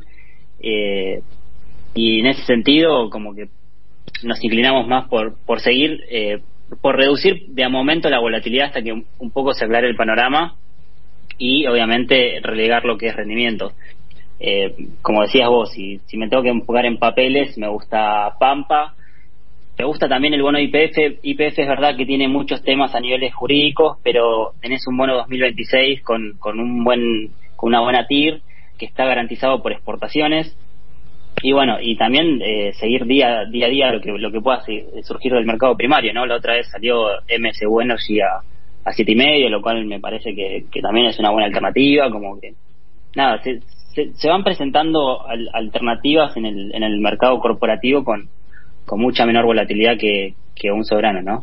y en ese sentido como que nos inclinamos más por seguir, por reducir de a momento la volatilidad hasta que un poco se aclare el panorama, y obviamente relegar lo que es rendimiento. Como decías vos, si me tengo que enfocar en papeles, me gusta Pampa, me gusta también el bono YPF. YPF es verdad que tiene muchos temas a niveles jurídicos, pero tenés un bono 2026 con una buena TIR que está garantizado por exportaciones, y bueno, y también seguir día a día lo que pueda surgir del mercado primario, ¿no? La otra vez salió MSU Energy a 7,5, lo cual me parece que también es una buena alternativa. Como que nada, se van presentando alternativas en el mercado corporativo con mucha menor volatilidad que un soberano, ¿no?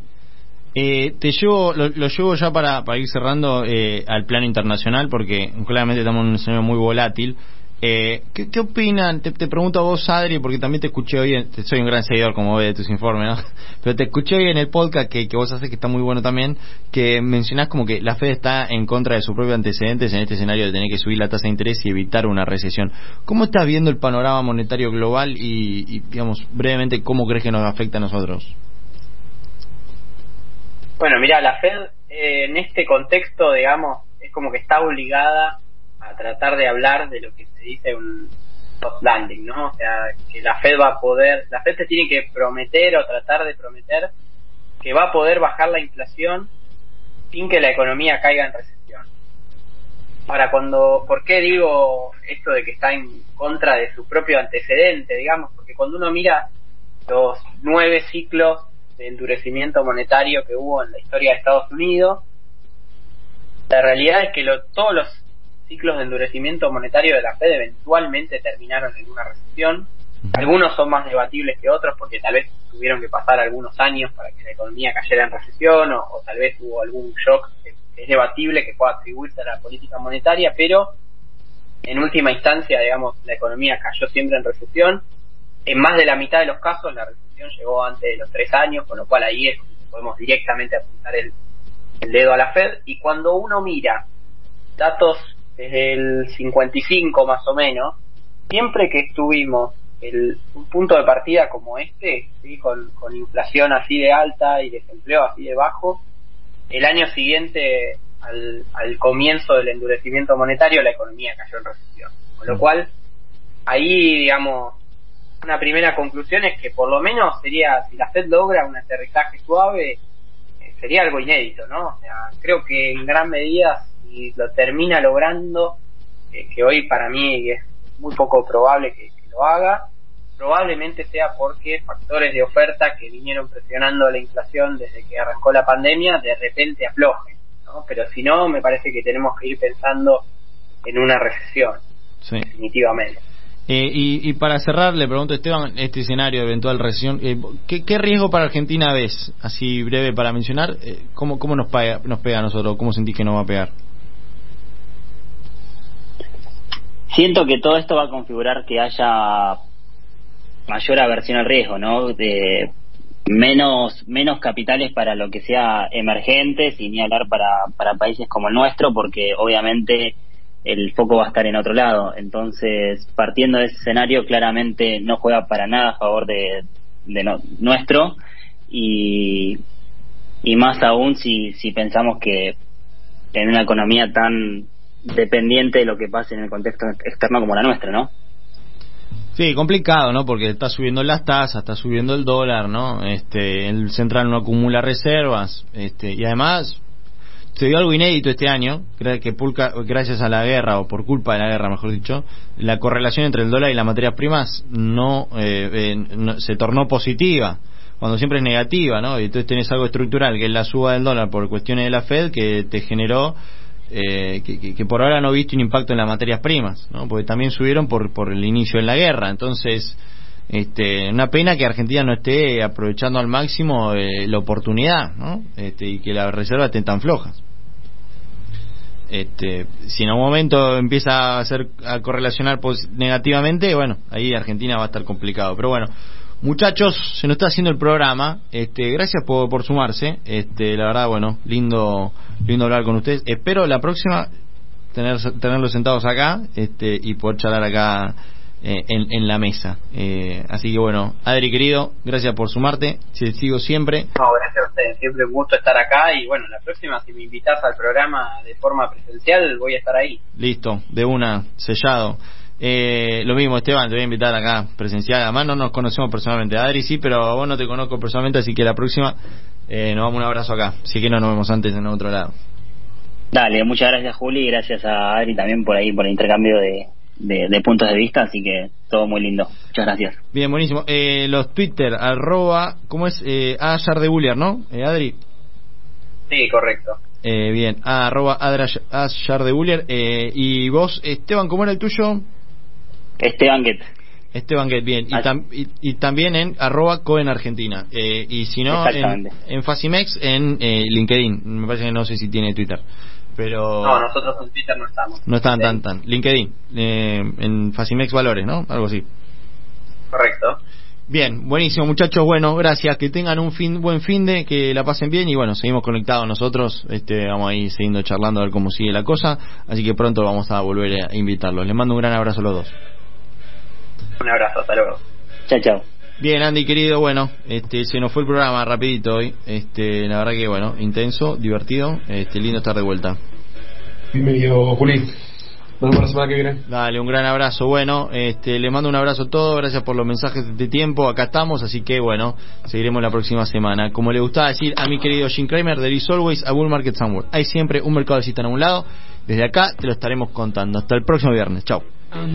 Lo llevo ya para ir cerrando al plano internacional, porque claramente estamos en un escenario muy volátil. ¿Qué opinan? Te pregunto a vos, Adri, porque también te escuché hoy, soy un gran seguidor, como ves, de tus informes, ¿no? Pero te escuché hoy en el podcast que vos haces, que está muy bueno también, que mencionás como que la Fed está en contra de sus propios antecedentes en este escenario de tener que subir la tasa de interés y evitar una recesión. ¿Cómo estás viendo el panorama monetario global y digamos, brevemente, cómo crees que nos afecta a nosotros? Bueno, mira, la Fed en este contexto, digamos, es como que está obligada a tratar de hablar de lo que se dice un soft landing, ¿no? O sea, que la Fed se tiene que prometer o tratar de prometer que va a poder bajar la inflación sin que la economía caiga en recesión. Ahora, ¿por qué digo esto de que está en contra de su propio antecedente, digamos? Porque cuando uno mira los 9 ciclos de endurecimiento monetario que hubo en la historia de Estados Unidos, la realidad es que todos los ciclos de endurecimiento monetario de la Fed eventualmente terminaron en una recesión. Algunos son más debatibles que otros porque tal vez tuvieron que pasar algunos años para que la economía cayera en recesión, o tal vez hubo algún shock que es debatible que pueda atribuirse a la política monetaria, pero en última instancia, digamos, la economía cayó siempre en recesión. En más de la mitad de los casos la recesión llegó antes de los 3 años, con lo cual ahí es donde podemos directamente apuntar el dedo a la Fed. Y cuando uno mira datos desde el 55 más o menos, siempre que estuvimos un punto de partida como este, ¿sí? con inflación así de alta y desempleo así de bajo, el año siguiente al comienzo del endurecimiento monetario la economía cayó en recesión, con lo cual ahí, digamos, una primera conclusión es que por lo menos sería, si la Fed logra un aterrizaje suave, sería algo inédito, ¿no? O sea, creo que en gran medida, si lo termina logrando, que hoy para mí es muy poco probable que lo haga, probablemente sea porque factores de oferta que vinieron presionando la inflación desde que arrancó la pandemia de repente aflojen, ¿no? Pero si no, me parece que tenemos que ir pensando en una recesión, sí, definitivamente. Y para cerrar, le pregunto a Esteban, este escenario de eventual recesión, ¿qué riesgo para Argentina ves? Así breve para mencionar, ¿cómo nos pega a nosotros? ¿Cómo sentís que nos va a pegar? Siento que todo esto va a configurar que haya mayor aversión al riesgo, ¿no? De menos capitales para lo que sea emergente, sin ni hablar para países como el nuestro, porque obviamente el foco va a estar en otro lado. Entonces, partiendo de ese escenario, claramente no juega para nada a favor de nuestro, y más aún si pensamos que en una economía tan dependiente de lo que pase en el contexto externo como la nuestra, ¿no? Sí, complicado, ¿no? Porque está subiendo las tasas, está subiendo el dólar, ¿no? El central no acumula reservas, y además se dio algo inédito este año, que gracias a la guerra, o por culpa de la guerra, mejor dicho, la correlación entre el dólar y las materias primas no se tornó positiva, cuando siempre es negativa, ¿no? Y entonces tenés algo estructural, que es la suba del dólar por cuestiones de la Fed, que te generó que por ahora no he visto un impacto en las materias primas, ¿no? Porque también subieron por el inicio de la guerra. Entonces, una pena que Argentina no esté aprovechando al máximo la oportunidad, ¿no? Y que las reservas estén tan flojas. Si en algún momento empieza a correlacionar negativamente, bueno, ahí Argentina va a estar complicado. Pero bueno, muchachos, se nos está haciendo el programa. Gracias por sumarse. La verdad, bueno, lindo hablar con ustedes. Espero la próxima tenerlos sentados acá y poder charlar acá en la mesa. Así que bueno, Adri querido, gracias por sumarte. Te sigo siempre. No, gracias a ustedes. Siempre un gusto estar acá. Y bueno, la próxima, si me invitas al programa de forma presencial, voy a estar ahí. Listo, de una, sellado. Lo mismo, Esteban, te voy a invitar acá presencial. Además no nos conocemos personalmente. Adri sí, pero a vos no te conozco personalmente, así que la próxima nos damos un abrazo acá. Así que no nos vemos antes en otro lado. Dale, muchas gracias Juli, y gracias a Adri también por ahí, por el intercambio de puntos de vista, así que todo muy lindo. Muchas gracias. Bien, buenísimo. Los Twitter, ¿cómo es? @Yardebuller, ¿no? Adri. Sí, correcto. Bien, @Yardebuller. Y vos, Esteban, ¿cómo era el tuyo? Esteban Get, bien. Y también en @CoenArgentina. Y si no, en Facimex, en LinkedIn. Me parece que no sé si tiene Twitter. Pero no, nosotros en Twitter no estamos. No están tan. LinkedIn, en Facimex Valores, ¿no? Algo así. Correcto. Bien, buenísimo muchachos, bueno, gracias, que tengan un buen fin de, que la pasen bien y bueno, seguimos conectados nosotros, vamos a ir siguiendo charlando a ver cómo sigue la cosa, así que pronto vamos a volver a invitarlos. Les mando un gran abrazo a los dos. Un abrazo, hasta luego. Chao. Bien, Andy querido, bueno, se nos fue el programa rapidito hoy, la verdad que bueno, intenso, divertido, lindo estar de vuelta. Bienvenido, Juli. Nos vemos la semana que viene. Dale, un gran abrazo. Bueno, le mando un abrazo a todos. Gracias por los mensajes de tiempo. Acá estamos, así que bueno, seguiremos la próxima semana. Como le gustaba decir a mi querido Jim Cramer, there is always a bull market somewhere. Hay siempre un mercado alcista en algún lado. Desde acá te lo estaremos contando. Hasta el próximo viernes. Chao.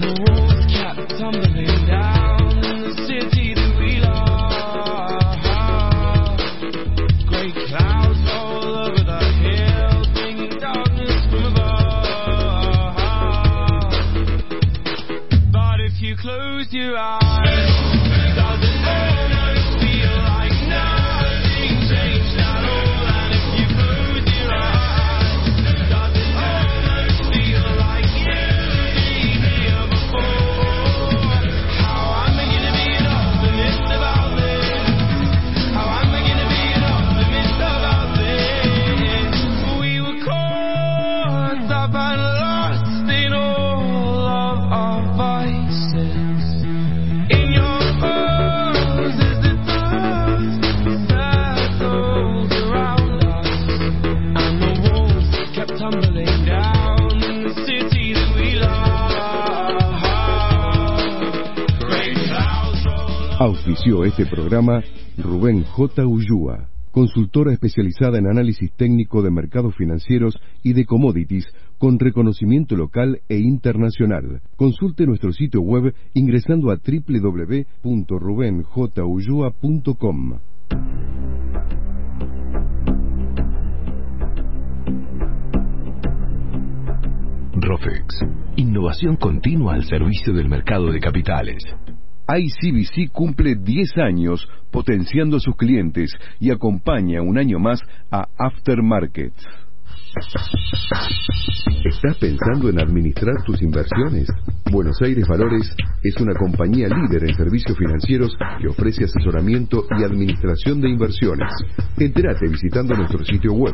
Close your eyes. Does it almost feel like nothing changed at all? And if you close your eyes, does it almost feel like you've been here before? How am I gonna be an optimist about this? How am I gonna be an optimist about this? We were caught up and lost in all of our vices. Auspició este programa Rubén J. Ullúa, consultora especializada en análisis técnico de mercados financieros y de commodities con reconocimiento local e internacional. Consulte nuestro sitio web ingresando a www.rubenjulloa.com. Rofex, innovación continua al servicio del mercado de capitales. ICBC cumple 10 años potenciando a sus clientes y acompaña un año más a Aftermarkets. ¿Estás pensando en administrar tus inversiones? Buenos Aires Valores es una compañía líder en servicios financieros que ofrece asesoramiento y administración de inversiones. Entérate visitando nuestro sitio web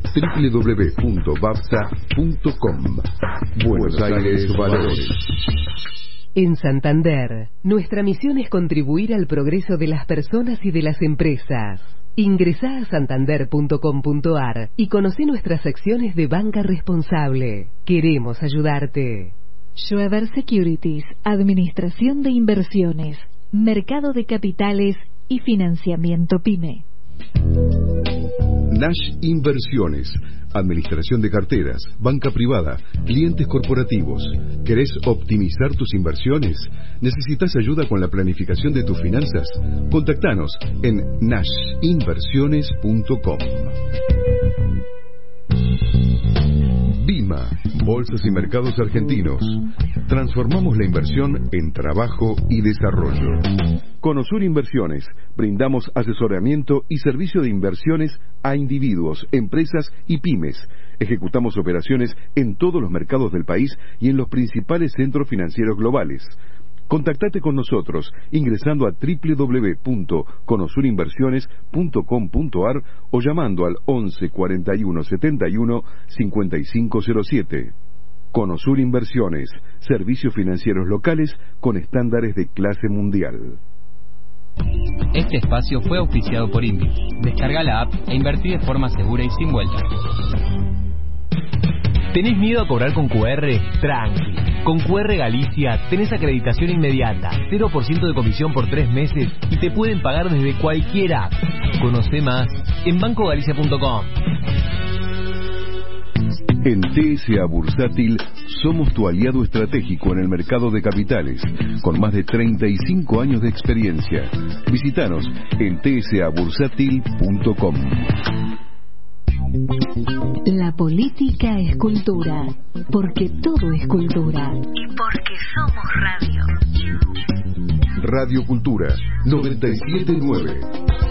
www.babsa.com. Buenos Aires Valores. En Santander, nuestra misión es contribuir al progreso de las personas y de las empresas. Ingresá a santander.com.ar y conoce nuestras acciones de banca responsable. Queremos ayudarte. Schweber Securities, Administración de Inversiones, Mercado de Capitales y Financiamiento PYME. Nash Inversiones, administración de carteras, banca privada, clientes corporativos. ¿Querés optimizar tus inversiones? ¿Necesitas ayuda con la planificación de tus finanzas? Contactanos en nashinversiones.com. BIMA, Bolsas y Mercados Argentinos. Transformamos la inversión en trabajo y desarrollo. Conosur Inversiones, brindamos asesoramiento y servicio de inversiones a individuos, empresas y pymes. Ejecutamos operaciones en todos los mercados del país y en los principales centros financieros globales. Contactate con nosotros ingresando a www.conosurinversiones.com.ar o llamando al 11 41 71 5507. Conosur Inversiones, servicios financieros locales con estándares de clase mundial. Este espacio fue auspiciado por Invi. Descarga la app e invertí de forma segura y sin vueltas. ¿Tenés miedo a cobrar con QR? Tranqui. Con QR Galicia tenés acreditación inmediata, 0% de comisión por 3 meses y te pueden pagar desde cualquier app. Conoce más en bancogalicia.com. En TSA Bursátil somos tu aliado estratégico en el mercado de capitales, con más de 35 años de experiencia. Visítanos en tsabursátil.com. La política es cultura, porque todo es cultura. Y porque somos radio. Radio Cultura 979.